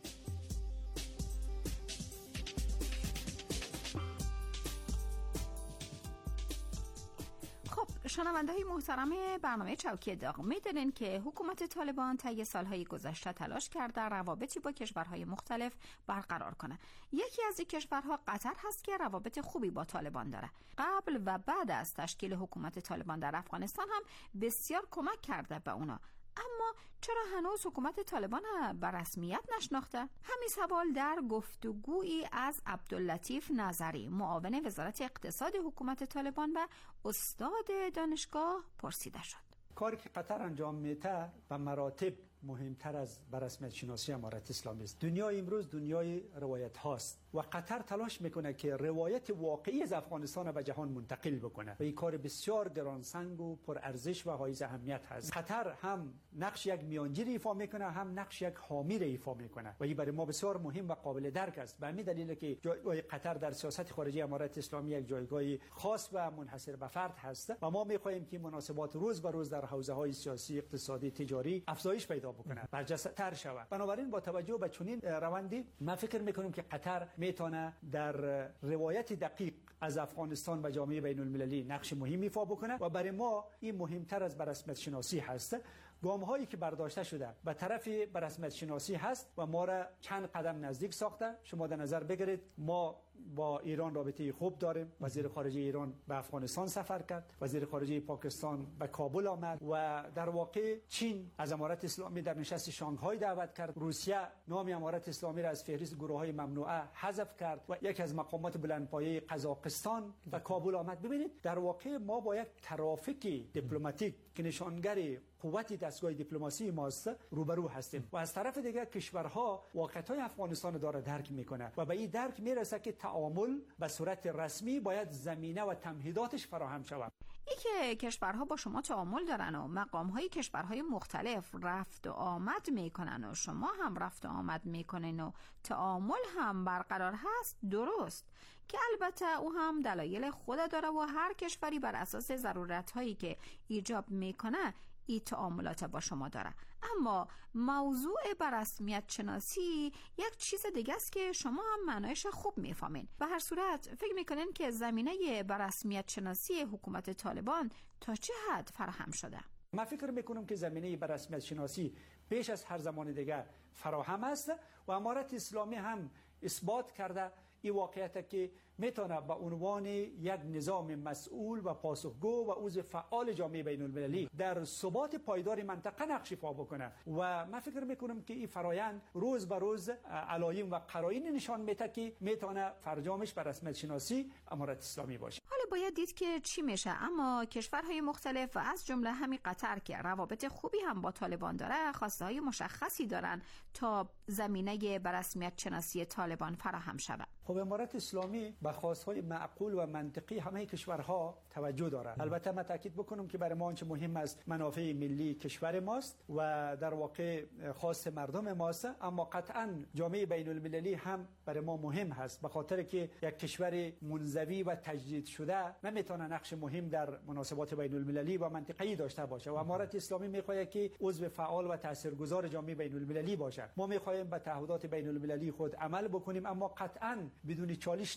خب شنونده های محترم برنامه چوکی داغ، می‌دونین که حکومت طالبان طی سالهای گذشته تلاش کرده روابطی با کشورهای مختلف برقرار کنه. یکی از این کشورها قطر هست که روابط خوبی با طالبان داره. قبل و بعد از تشکیل حکومت طالبان در افغانستان هم بسیار کمک کرده به اونا. اما چرا هنوز حکومت طالبان به رسمیت نشناخته؟ همین سوال در گفتگویی از عبداللطیف نظری، معاون وزارت اقتصاد حکومت طالبان و استاد دانشگاه پرسیده شد. کاری که قطر انجام میده به مراتب مهمتر از به رسمیت شناسی امارت اسلامی است. دنیا امروز دنیای روایت هاست و قطر تلاش میکنه که روایت واقعی از افغانستان را به جهان منتقل بکنه و این کار بسیار گرانسنگ و پر ارزش و حائز اهمیت هست. قطر هم نقش یک میانجی ایفا میکنه، هم نقش یک حامی را ایفا میکنه و این برای ما بسیار مهم و قابل درک است. به همین دلیل که جایگاه قطر در سیاست خارجی امارت اسلامی یک جایگاه خاص و منحصر به فرد هست و ما میخواهیم که مناسبات روز به روز در حوزه‌های سیاسی، اقتصادی، تجاری افزایش پیدا بکنه، برجسته‌تر شود. بنابراین با توجه به چنین روندی من فکر میکنم که قطر میتونه در روایت دقیق از افغانستان و جامعه بین المللی نقش مهمی ایفا بکنه و برای ما این مهمتر از به رسمیت شناسی هست. گام هایی که برداشته شده به طرف به رسمیت شناسی هست و ما را چند قدم نزدیک ساخته. شما در نظر بگیرید ما با ایران رابطه خوب داریم. وزیر خارجه ایران به افغانستان سفر کرد، وزیر خارجه پاکستان به کابل آمد و در واقع چین از امارت اسلامی در نشست شانگهای دعوت کرد. روسیه نام امارت اسلامی را از فهرست گروه‌های ممنوعه حذف کرد و یک از مقامات بلندپایه قزاقستان به کابل آمد. ببینید در واقع ما با یک ترافیک دیپلماتیک که نشانگر قوت دستگاه دیپلماسی ماست روبرو هستیم و از طرف دیگر کشورها واقعیت‌های افغانستان داره درک میکنه و به این درک میرسه که تعامل به صورت رسمی باید زمینه و تمهیداتش فراهم شود. ای که کشورها با شما تعامل دارن و مقام‌های کشورهای مختلف رفت و آمد میکنن و شما هم رفت و آمد میکنین و تعامل هم برقرار هست، درست که البته او هم دلایل خود داره و هر کشوری بر اساس ضرورت‌هایی که ایجاب میکنه این تعاملات با شما داره. اما موضوع بررسمیت شناسی یک چیز دیگه است که شما هم معنایش خوب میفهمین. به هر صورت فکر میکنین که زمینه بررسمیت شناسی حکومت طالبان تا چه حد فراهم شده؟ من فکر میکنم که زمینه بررسمیت شناسی بیش از هر زمان دیگه فراهم است و امارت اسلامی هم اثبات کرده این واقعیت که میتونه به عنوان یک نظام مسئول و پاسخگو و عضو فعال جامعه بین المللی در ثبات پایدار منطقه نقش ایفا بکنه و من فکر میکنم که این فرایند روز به روز علائم و قرائن نشان میده که میتونه فرجامش بر رسمیت شناسی امارت اسلامی باشه. حالا باید دید که چی میشه، اما کشورهای مختلف و از جمله همین قطر که روابط خوبی هم با طالبان داره خواسته های مشخصی دارن تا زمینه بر رسمیت شناسی طالبان فراهم شود. خب امارت اسلامی به خواست‌های معقول و منطقی همه کشورها توجه دارد. البته من تاکید بکنم که برای ما آنچه مهم است منافع ملی کشور ماست و در واقع خواست مردم ماست، اما قطعاً جامعه بین المللی هم برای ما مهم هست به خاطر که یک کشور منزوی و تجدید شده نمیتونه نقش مهم در مناسبات بین المللی و منطقه‌ای داشته باشه و امارت اسلامی میخواهد که عضو فعال و تاثیرگذار جامعه بین المللی باشه. ما میخواهیم به تعهدات بین المللی خود عمل بکنیم، اما قطعاً بدون چالش نیست این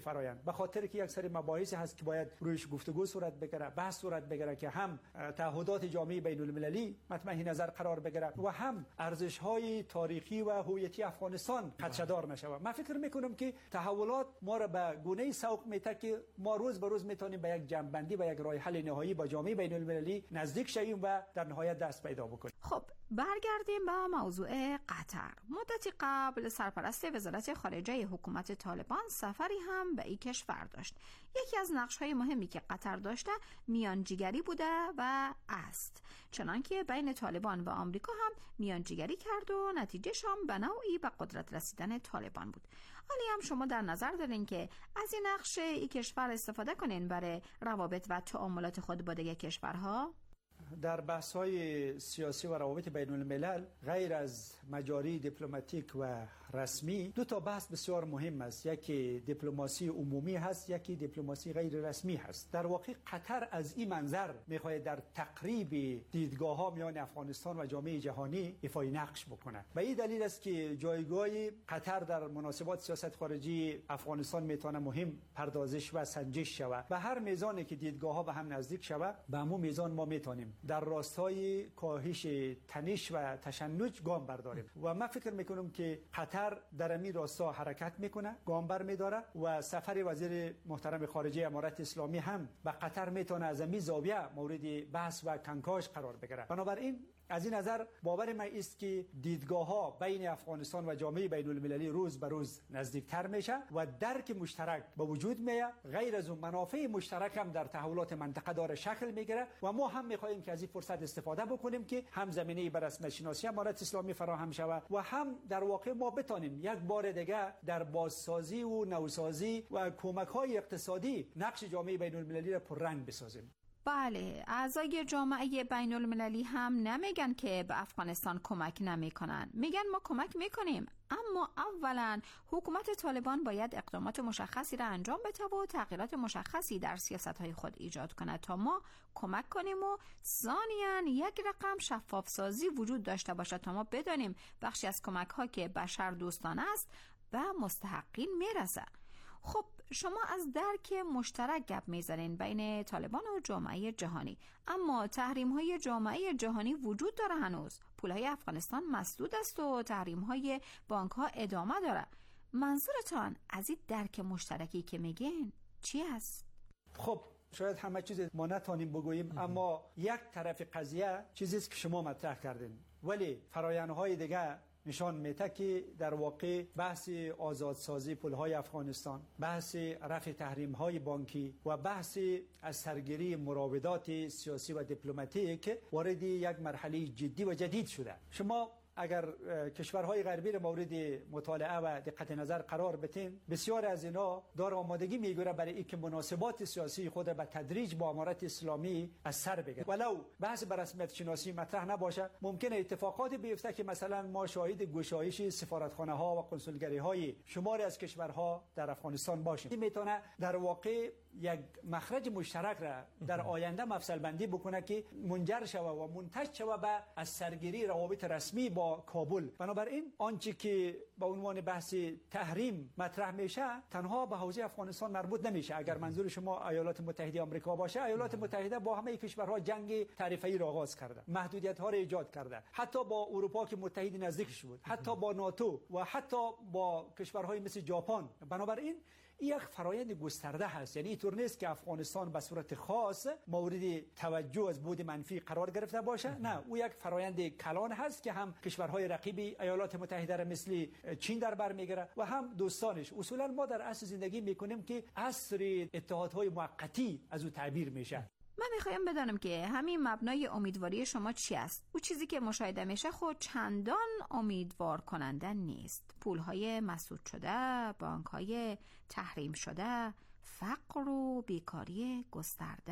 فرایند، به خاطر که یک سری مباحث هست که باید رویش گفتگو صورت بگیره، بحث صورت بگیره که هم تعهدات جامعه بین المللی مطمع نظر قرار بگیره و هم ارزش‌های تاریخی و هویتی افغانستان خدشه‌دار نشوه. من فکر میکنم که تحولات ما را به گونه‌ای سوق میده که ما روز به روز میتونیم به یک جمع‌بندی و یک راه حل نهایی با جامعه بین المللی نزدیک شویم و در نهایت دست پیدا بکنیم. خب برگردیم به موضوع قطر. مدتی قبل سرپرست وزارت خارجه حکومت طالبان سفری هم به این کشور داشت. یکی از نقش‌های مهمی که قطر داشته میانجیگری بوده و است، چنانکه بین طالبان و آمریکا هم میانجیگری کرد و نتیجهش هم به نوعی به قدرت رسیدن طالبان بود. حالی هم شما در نظر دارین که از این نقش این کشور استفاده کنین برای روابط و تعاملات خود با دیگر کشورها؟ در بحث‌های سیاسی و روابط بین الملل غیر از مجاری دیپلماتیک و رسمی دو تا بحث بسیار مهم است. یکی دیپلماسی عمومی هست، یکی دیپلماسی غیر رسمی هست. در واقع قطر از این منظر می‌خواهد در تقریب دیدگاه‌ها میان افغانستان و جامعه جهانی ایفای نقش بکنه. به این دلیل است که جایگاه قطر در مناسبات سیاست خارجی افغانستان میتونه مهم پردازش و سنجش شود. به هر میزانی که دیدگاه‌ها به هم نزدیک شود، به همون میزان ما میتونیم در راستای کاهش تنش و تشنج گام برداریم و من فکر میکنم که قطر در این راستا حرکت میکنه، گام بر میداره و سفر وزیر محترم خارجه امارت اسلامی هم به قطر میتونه از این زاویه مورد بحث و کنکاش قرار بگیره. بنابراین از این نظر باور من است که دیدگاه‌ها بین افغانستان و جامعه بین المللی روز به روز نزدیکتر میشه و درک مشترک به وجود میاد. غیر از اون منافع مشترک هم در تحولات منطقه داره شکل میگیره و ما هم میخواهیم که از این فرصت استفاده بکنیم که هم زمینه بر رسمیت شناسی امارت اسلامی فراهم شود و هم در واقع ما بتونیم یک بار دیگه در بازسازی و نوسازی و کمک‌های اقتصادی نقش جامعه بین المللی را پررنگ بسازیم. بله، اعضای جامعه بین المللی هم نمیگن که به افغانستان کمک نمیکنن، میگن ما کمک میکنیم، اما اولا حکومت طالبان باید اقدامات مشخصی را انجام بده و تغییرات مشخصی در سیاست‌های خود ایجاد کند تا ما کمک کنیم و ثانیاً یک رقم شفاف سازی وجود داشته باشد تا ما بدانیم بخشی از کمک‌ها که بشر دوستانه است و مستحقین میرسه. خب شما از درک مشترک گپ میزنین بین طالبان و جامعه جهانی، اما تحریم‌های جامعه جهانی وجود داره، هنوز پولهای افغانستان مسدود است و تحریم‌های بانک‌ها ادامه داره. منظورتان از این درک مشترکی که میگین چی است؟ خب شاید همه چیز ما نتونیم بگوییم، اما یک طرف قضیه چیزی است که شما مطرح کردین، ولی فرآیندهای دیگه نشان میده که در واقع بحث آزادسازی پولهای افغانستان، بحث رفع تحریم‌های بانکی و بحث از سرگیری مراودات سیاسی و دیپلماتیک وارد یک مرحله جدی و جدید شده. شما اگر کشورهای غربی را مورد مطالعه و دقت نظر قرار بدین، بسیار از اینا دار آمادگی میگیره برای اینکه مناسبات سیاسی خود را به تدریج با امارت اسلامی از سر بگیره. ولو بحث بر رسمیت شناسی مطرح نباشه، ممکنه اتفاقاتی بیفته که مثلا ما شاهد گشایش سفارتخانه ها و کنسولگری های شماری از کشورها در افغانستان باشیم. این میتونه در واقع یک مخرج مشترک را در آینده مفصل بندی بکنه که منجر شود و منتج شود به از سرگیری روابط رسمی با کابل. بنابراین آنچه که به عنوان بحث تحریم مطرح میشه تنها به حوزه افغانستان مربوط نمیشه. اگر منظور شما ایالات متحده آمریکا باشه، ایالات متحده با همه کشورها جنگ تعرفه‌ای را آغاز کرده، محدودیت‌ها را ایجاد کرده، حتی با اروپا که متحد نزدیکش بود، حتی با ناتو و حتی با کشورهای مثل ژاپن. بنابراین یک فرایند گسترده هست، یعنی اینطور نیست که افغانستان به صورت خاص مورد توجه از بود منفی قرار گرفته باشه. نه، او یک فرایند کلان هست که هم کشورهای رقیب ایالات متحده را مثل چین در بر میگیره و هم دوستانش. اصولا ما در عصر زندگی میکنیم که عصر اتحادهای موقتی از او تعبیر میشه. من میخوایم بدانم که همین مبنای امیدواری شما چی است؟ او چیزی که مشاهده میشه خود چندان امیدوار کننده نیست. پولهای مسدود شده، بانکهای تحریم شده، فقر و بیکاری گسترده.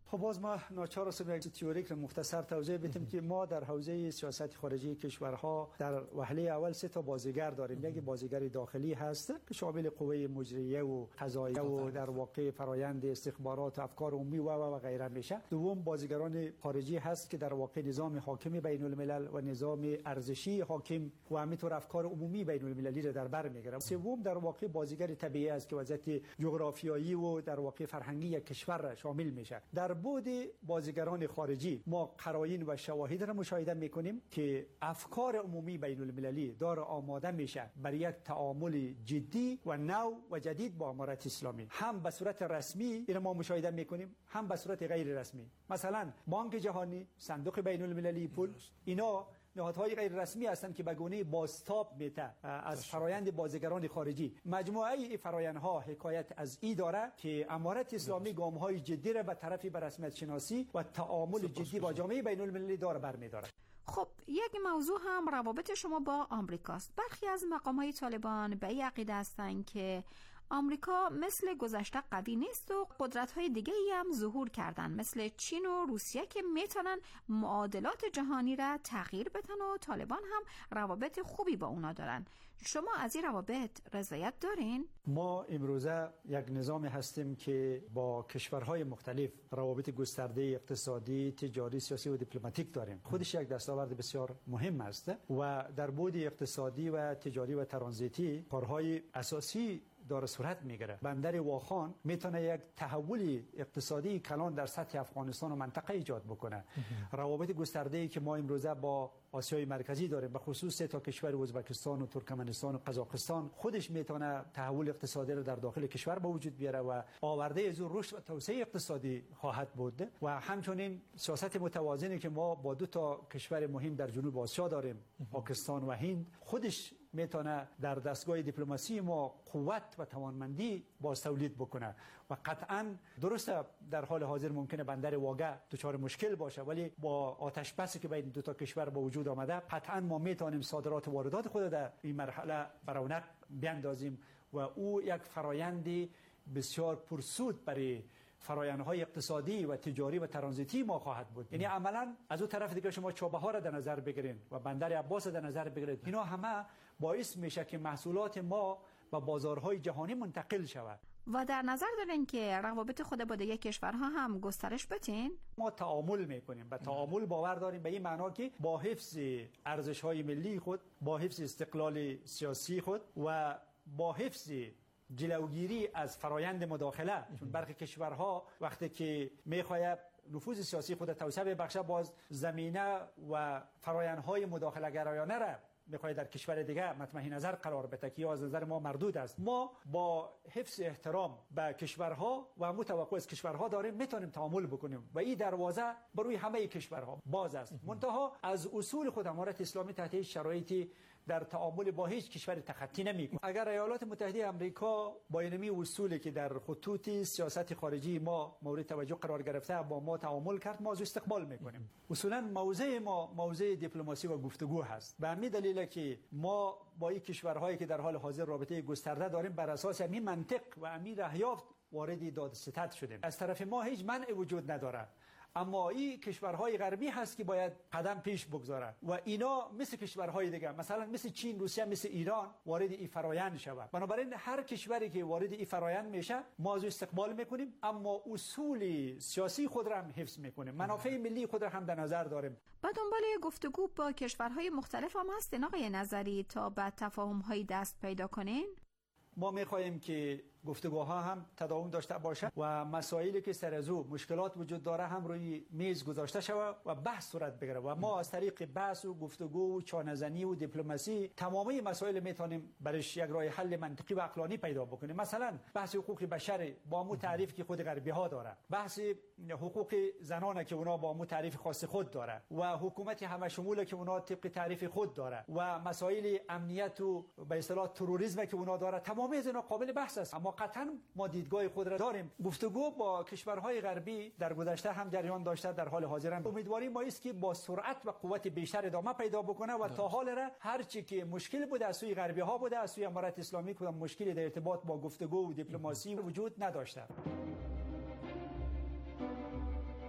خب باز ما ناچار هستیم یک تئوریک رو مختصر توضیح بدیم که ما در حوزه سیاست خارجی کشورها در وهله اول سه تا بازیگر داریم. یکی بازیگر داخلی هست که شامل قوه مجریه و قضاییه و در واقع فرایند استخبارات و افکار عمومی و و غیره میشه. دوم بازیگران خارجی هست که در واقع نظام حاکم بین الملل و نظام ارزشی حاکم و همینطور افکار عمومی بین المللی را در بر میگیره. سوم در واقع بازیگر طبیعی است که وضعیت جغرافیایی و در واقع فرهنگی یک کشور را شامل میشه. در بود بازیگران خارجی ما قرائن و شواهد را مشاهده میکنیم که افکار عمومی بین المللی داره آماده میشه برای یک تعامل جدی و نو و جدید با امارت اسلامی، هم به صورت رسمی این ما مشاهده میکنیم هم به صورت غیر رسمی. مثلا بانک جهانی، صندوق بین المللی پول، اینا نهادهای غیر رسمی هستند که به گونه بازتاب میته از فرایند بازیگران خارجی. مجموعه این فرایندها حکایت از این داره که امارت اسلامی گام‌های جدی را به طرف به رسمیت شناسی و تعامل جدی با جامعه بین المللی داره برمی‌داره. خب یک موضوع هم روابط شما با آمریکاست. برخی از مقام‌های طالبان به این عقیده هستند که آمریکا مثل گذشته قوی نیست و قدرت‌های دیگه‌ای هم ظهور کردن مثل چین و روسیه که میتونن معادلات جهانی را تغییر بدن و طالبان هم روابط خوبی با اونا دارن. شما از این روابط رضایت دارین؟ ما امروزه یک نظام هستیم که با کشورهای مختلف روابط گسترده اقتصادی، تجاری، سیاسی و دیپلماتیک داریم. خودش یک دستاورد بسیار مهم است و در بود اقتصادی و تجاری و ترانزیتی کارهای اساسی داره صورت میگیره. بندر واخان میتونه یک تحول اقتصادی کلان در سطح افغانستان و منطقه ایجاد بکنه. روابط گسترده‌ای که ما امروزه با آسیای مرکزی داریم، به خصوص سه تا کشور ازبکستان و ترکمنستان و قزاقستان، خودش میتونه تحول اقتصادی رو در داخل کشور به وجود بیاره و آورده از رشد و توسعه اقتصادی خواهد بود. و همچنین سیاست متوازنی که ما با دو تا کشور مهم در جنوب آسیا داریم، پاکستان و هند، خودش میتونه در دستگاه دیپلماسی ما قوت و توانمندی باز تولید بکنه. و قطعا درسته در حال حاضر ممکنه بندر واگه دچار مشکل باشه، ولی با آتش بسی که بین دو تا کشور با وجود آمده قطعا ما میتونیم صادرات و واردات خود در این مرحله به رونق بیاندازیم و او یک فرایندی بسیار پرسود برای فرآیندهای اقتصادی و تجاری و ترانزیتی ما خواهد بود. یعنی عملا از اون طرف دیگه شما چابهار را در نظر بگیرید و بندر عباس در نظر بگیرید، اینا همه باعث میشه که محصولات ما به بازارهای جهانی منتقل شود. و در نظر دارین که روابط خود با دیگه کشورها هم گسترش بدین؟ ما تعامل میکنیم، به تعامل باور داریم، به این معنا که با حفظ ارزش‌های ملی خود، با حفظ استقلال سیاسی خود و با حفظ جلوگیری از فرایند مداخله. چون برخی کشورها وقتی که میخواهد نفوذ سیاسی خود توسعه ببخشه، باز زمینه و فرایندهای مداخله گرایانه را میخواهد در کشور دیگه مطمئن نظر قرار بده که از نظر ما مردود است. ما با حفظ احترام به کشورها و متوقع از کشورها داریم میتونیم تعامل بکنیم و این دروازه بروی همه کشورها باز است. منتها از اصول خود امارت اسلامی تحت هیچ شرایطی در تعامل با هیچ کشور تخطی نمی‌کنه. اگر ایالات متحده آمریکا با اینمی اصولی که در خطوط سیاست خارجی ما مورد توجه قرار گرفته با ما تعامل کرد، ما از استقبال میکنیم. اصولا موضع ما موضع دیپلماسی و گفتگو هست. به همین دلیل که ما با این کشورهایی که در حال حاضر رابطه گسترده داریم بر اساس همین منطق و همین رهیافت وارد دادستد شدیم. از طرف ما هیچ منع وجود نداره، اما این کشورهای غربی هست که باید قدم پیش بگذاره و اینا مثل کشورهای دیگه، مثلا مثل چین، روسیه، مثل ایران وارد این فرایند شود. بنابراین هر کشوری که وارد این فرایند میشه ما از استقبال میکنیم، اما اصول سیاسی خود را هم حفظ میکنیم، منافع ملی خود را هم در نظر داریم. با دنبال گفتگو با کشورهای مختلف هم هستین آقای نظری تا به تفاهم‌های دست پیدا کنین؟ ما میخواهیم که گفتگوها هم تداوم داشته باشه و مسائلی که سر از او مشکلات وجود داره هم روی میز گذاشته شود و بحث صورت بگیره و ما از طریق بحث و گفتگو و چانه‌زنی و دیپلماسی تمامی مسائل میتونیم برش یک راه حل منطقی و عقلانی پیدا بکنیم. مثلا بحث حقوق بشر با مو تعریف که خود غربی ها داره، بحث حقوق زنان که اونا با مو تعریف خاص خود داره و حکومت همه شمول که اونا طبق تعریف خود داره و مسائل امنیت و به اصطلاح تروریسم که اونا داره، تمامی از اینا قابل بحث است. اما قطعا ما دیدگاه خود را داریم. گفتگو با کشورهای غربی در گذشته هم جریان داشته، در حال حاضر هم امیدواریم ما است که با سرعت و قوت بیشتر ادامه پیدا بکنه و تا حال را هر چی که مشکل بوده از سوی غربی ها بوده، از سوی امارت اسلامی کدام مشکلی در ارتباط با گفتگو و دیپلماسی وجود نداشته.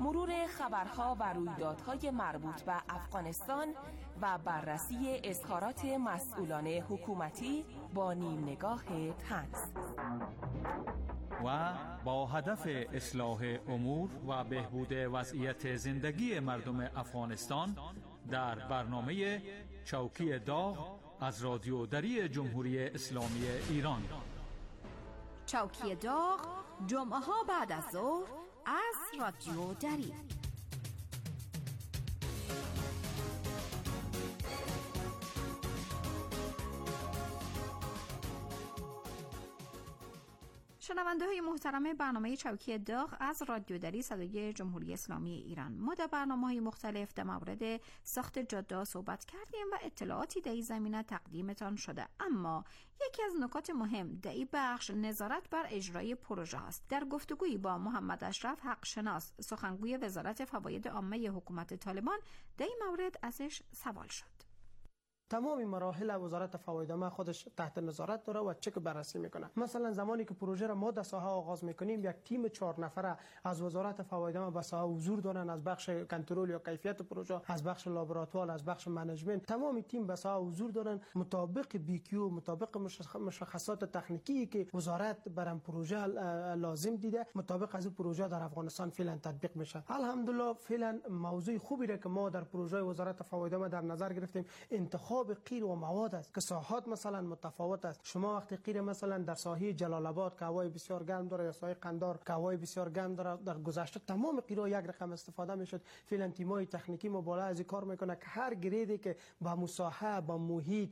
مرور خبرها و رویدادهای مربوط به افغانستان و بررسی اظهارات مسئولان حکومتی با نیم نگاه طنز و با هدف اصلاح امور و بهبود وضعیت زندگی مردم افغانستان در برنامه چوکی داغ از رادیو دری جمهوری اسلامی ایران. چوکی داغ جمعه ها بعد از ظهر از رادیو دری. شنونده های محترم برنامه چوکی داغ از رادیو دری صدای جمهوری اسلامی ایران، ما در برنامه های مختلف در مورد ساخت جاده صحبت کردیم و اطلاعاتی در این زمینه تقدیمتان شده. اما یکی از نکات مهم در این بخش نظارت بر اجرای پروژه است. در گفتگویی با محمد اشرف حق شناس سخنگوی وزارت فواید عامه حکومت طالبان در این مورد ازش سوال شد. تمام مراحل وزارت فواید عامه خودش تحت نظارت داره و چک بررسی میکنه. مثلا زمانی که پروژه را ما در ساحه آغاز میکنیم، یک تیم چهار نفره از وزارت فواید عامه به ساحه حضور دارن، از بخش کنترل یا کیفیت پروژه، از بخش لابراتوار، از بخش منیجمنت، تمام تیم به ساحه حضور دارن مطابق بی کیو، مطابق مشخصات تکنیکی که وزارت برام پروژه لازم دیده، مطابق از پروژه در افغانستان فعلا تطبیق میشه. الحمدلله فعلا موضوع خوبی را که ما در پروژه وزارت فواید عامه در نظر گرفتیم انتخاب قیر و مواد است که ساحات مثلا متفاوت است. شما وقتی قیر مثلا در ساحه جلال آباد که هوای بسیار گرم داره یا ساحه قندار که هوای بسیار گرم داره، در گذشته تمام قیرها یک رقم استفاده میشد. فعلا تیمای تکنیکی ما بالا از این کار میکنه که هر گریدی که با مساحه با محیط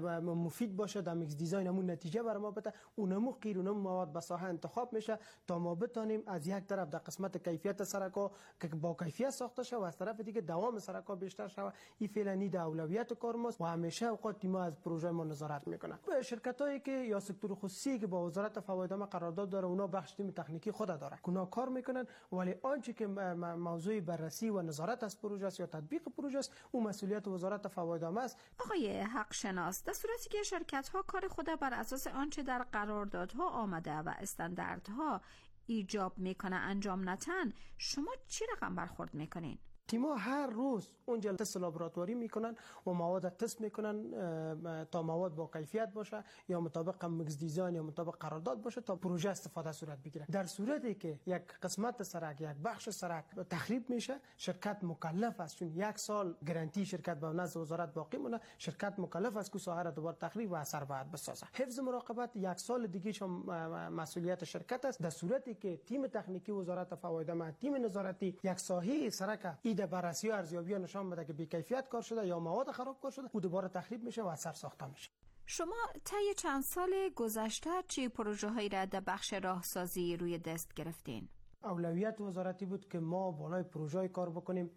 مفید باشه در میکس دیزاین همون نتیجه برای ما بده، اونمو قیر اونمو مواد به ساحه انتخاب میشه تا ما بتونیم از یک طرف در قسمت کیفیت سرکا که با کیفیت ساخته شه و از طرف دیگه دوام سرکا بیشتر شه. این فعلا این اولویت کار ماست و همیشه اوقات ما از پروژه ما نظارت میکنن. شرکتایی که یا سکتور خصوصی که با وزارت فواید عامه قرارداد داره، اونا بخش تیم تکنیکی خود داره، اونا کار میکنن، ولی آنچه که موضوع بررسی و نظارت از پروژه است یا تطبیق پروژه است، اون مسئولیت وزارت فواید عامه است. آقای حق شناس، در صورتی که شرکت ها کار خود بر اساس آنچه در قراردادها آمده و استانداردها ایجاب میکنه انجام ندن، شما چی رقم برخورد میکنین؟ تیما هر روز اونجا تست لابراتواری میکنن و مواد تست میکنن تا مواد با کیفیت باشه یا مطابق میکس دیزاین یا مطابق قرارداد باشه تا پروژه استفاده صورت بگیره. در صورتی که یک قسمت سرک، یک بخش سرک تخریب میشه، شرکت مکلف است، چون یک سال گارانتی شرکت به نزد وزارت باقی مونه، شرکت مکلف است که ساحه را دوباره تخریب و اثر بعد بسازه. حفظ مراقبت یک سال دیگه شم مسئولیت شرکت است. در صورتی که تیم تکنیکی وزارت فواید عامه، تیم نظارتی یک ساحه سرک ایده بررسی و ارزیابی نشان بده که بی کیفیت کار شده یا مواد خراب کار شده، او دوباره تخریب میشه و اثر ساخته میشه. شما طی چند سال گذشته چه پروژه هایی را در بخش راهسازی روی دست گرفتین؟ اولویت وزارتی بود که ما بالای پروژه کار بکنیم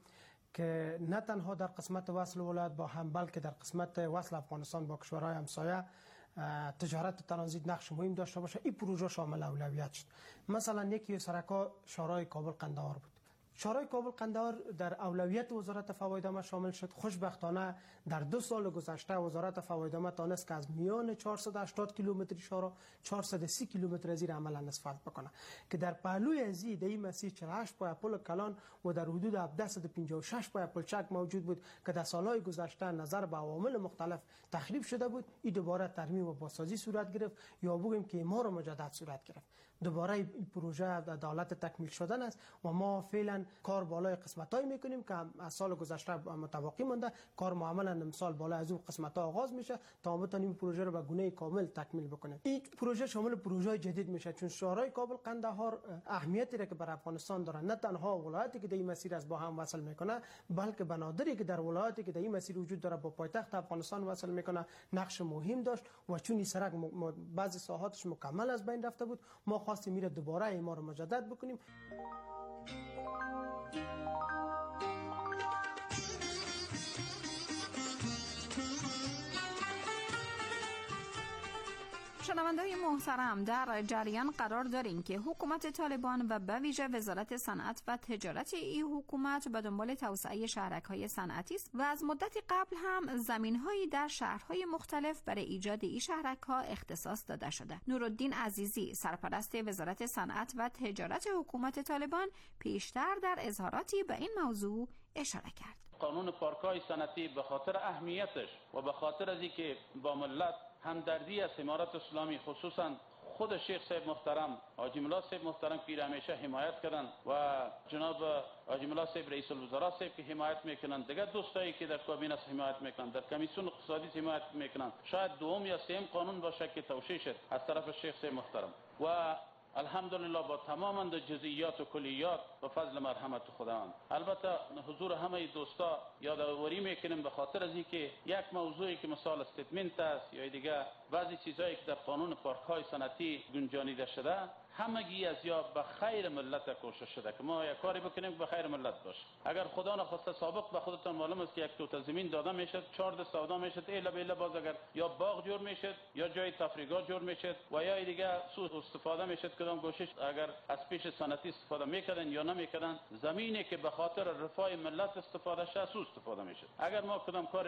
که نه تنها در قسمت وصل ولایت با هم، بلکه در قسمت وصل افغانستان با کشورهای همسایه تجارت ترانزیت نقش مهم داشته باشه. این پروژه شامل اولویت شد. مثلا یکی سرکا شورای کابل قندهار بود. شورای کابل قندهار در اولویت وزارت فواید عامه شامل شد. خوشبختانه در دو سال گذشته وزارت فواید عامه تانست که از میان چهارصد و هشتاد کیلومتر شورا چهارصد و سی کیلومتر از این عملا نصفت بکنه که در پهلوی از این در این مسیر چهل و هشت پای پل کلان و در حدود هفتصد و پنجاه و شش پای پل چک موجود بود که در سالهای گذشته نظر به عوامل مختلف تخریب شده بود. این دوباره ترمیم و بازسازی صورت گرفت یا بگیم که اعمار و مجدد صورت گرفت. دوباره این پروژه در حالت تکمیل شدن است و ما فعلا کار بالای قسمتایی میکنیم که از سال گذشته متوقی مونده. کار معمولا امسال بالا از اون قسمت‌ها آغاز میشه تا بتونیم پروژه رو به گونه کامل تکمیل بکنیم. این پروژه شامل پروژه جدید میشه چون شورای کابل قندهار اهمیتی را که بر افغانستان داره، نه تنها ولایتی که در این مسیر از با هم وصل میکنه، بلکه بنادری که در ولایتی که در این مسیر وجود داره با پایتخت افغانستان وصل میکنه نقش مهم داشت و چون این سرک بعضی ساحاتش مکمل از بین رفته بود، ما خواستیم میره دوباره اعمار رو مجدد بکنیم. شنونده‌های محترم، در جریان قرار داریم که حکومت طالبان و به ویژه وزارت صنعت و تجارت این حکومت به دنبال توسعه شهرک‌های صنعتی است و از مدتی قبل هم زمین‌هایی در شهرهای مختلف برای ایجاد این شهرک‌ها اختصاص داده شده. نورالدین عزیزی، سرپرست وزارت صنعت و تجارت حکومت طالبان، پیشتر در اظهاراتی به این موضوع اشاره کرد. قانون پارک‌های صنعتی به خاطر اهمیتش و به خاطر از اینکه با ملت همدردی از امارت اسلامی، خصوصا خود شیخ صاحب محترم، حاجی ملا صاحب محترم که همیشه حمایت کردن و جناب حاجی ملا صاحب رئیس الوزراء صاحب که حمایت میکنن، دیگه دوستایی که در کابینه حمایت میکنن، در کمیسیون اقتصادی حمایت میکنن، شاید دوم یا سوم قانون باشه که توشیح شد از طرف شیخ صاحب محترم و الحمدلله با تمام جزئیات و کلیات و فضل مرحمت خداوند. البته حضور همه دوستا یادآوری میکنیم به خاطر از اینکه یک موضوعی که مثال استیتمنت است یا دیگه بعضی چیزایی که در قانون پارک‌های صنعتی گنجانیده شده، همگی از یا به خیر ملت کوشش شده که ما یک کاری بکنیم به خیر ملت باشه. اگر خدا نخواسته سابق به خودتان معلوم است که یک توته زمین داده میشد، چهار دست سودا میشد، ایله بیله باز اگر یا باغ جور میشد یا جای تفریحگاه جور میشد و یا دیگه سوء استفاده میشد. کدام گوشش اگر از پیش صنعتی استفاده میکردن یا نمیکردن، زمینی که به خاطر رفاه ملت استفاده شد سوء استفاده میشد. اگر ما کدام کار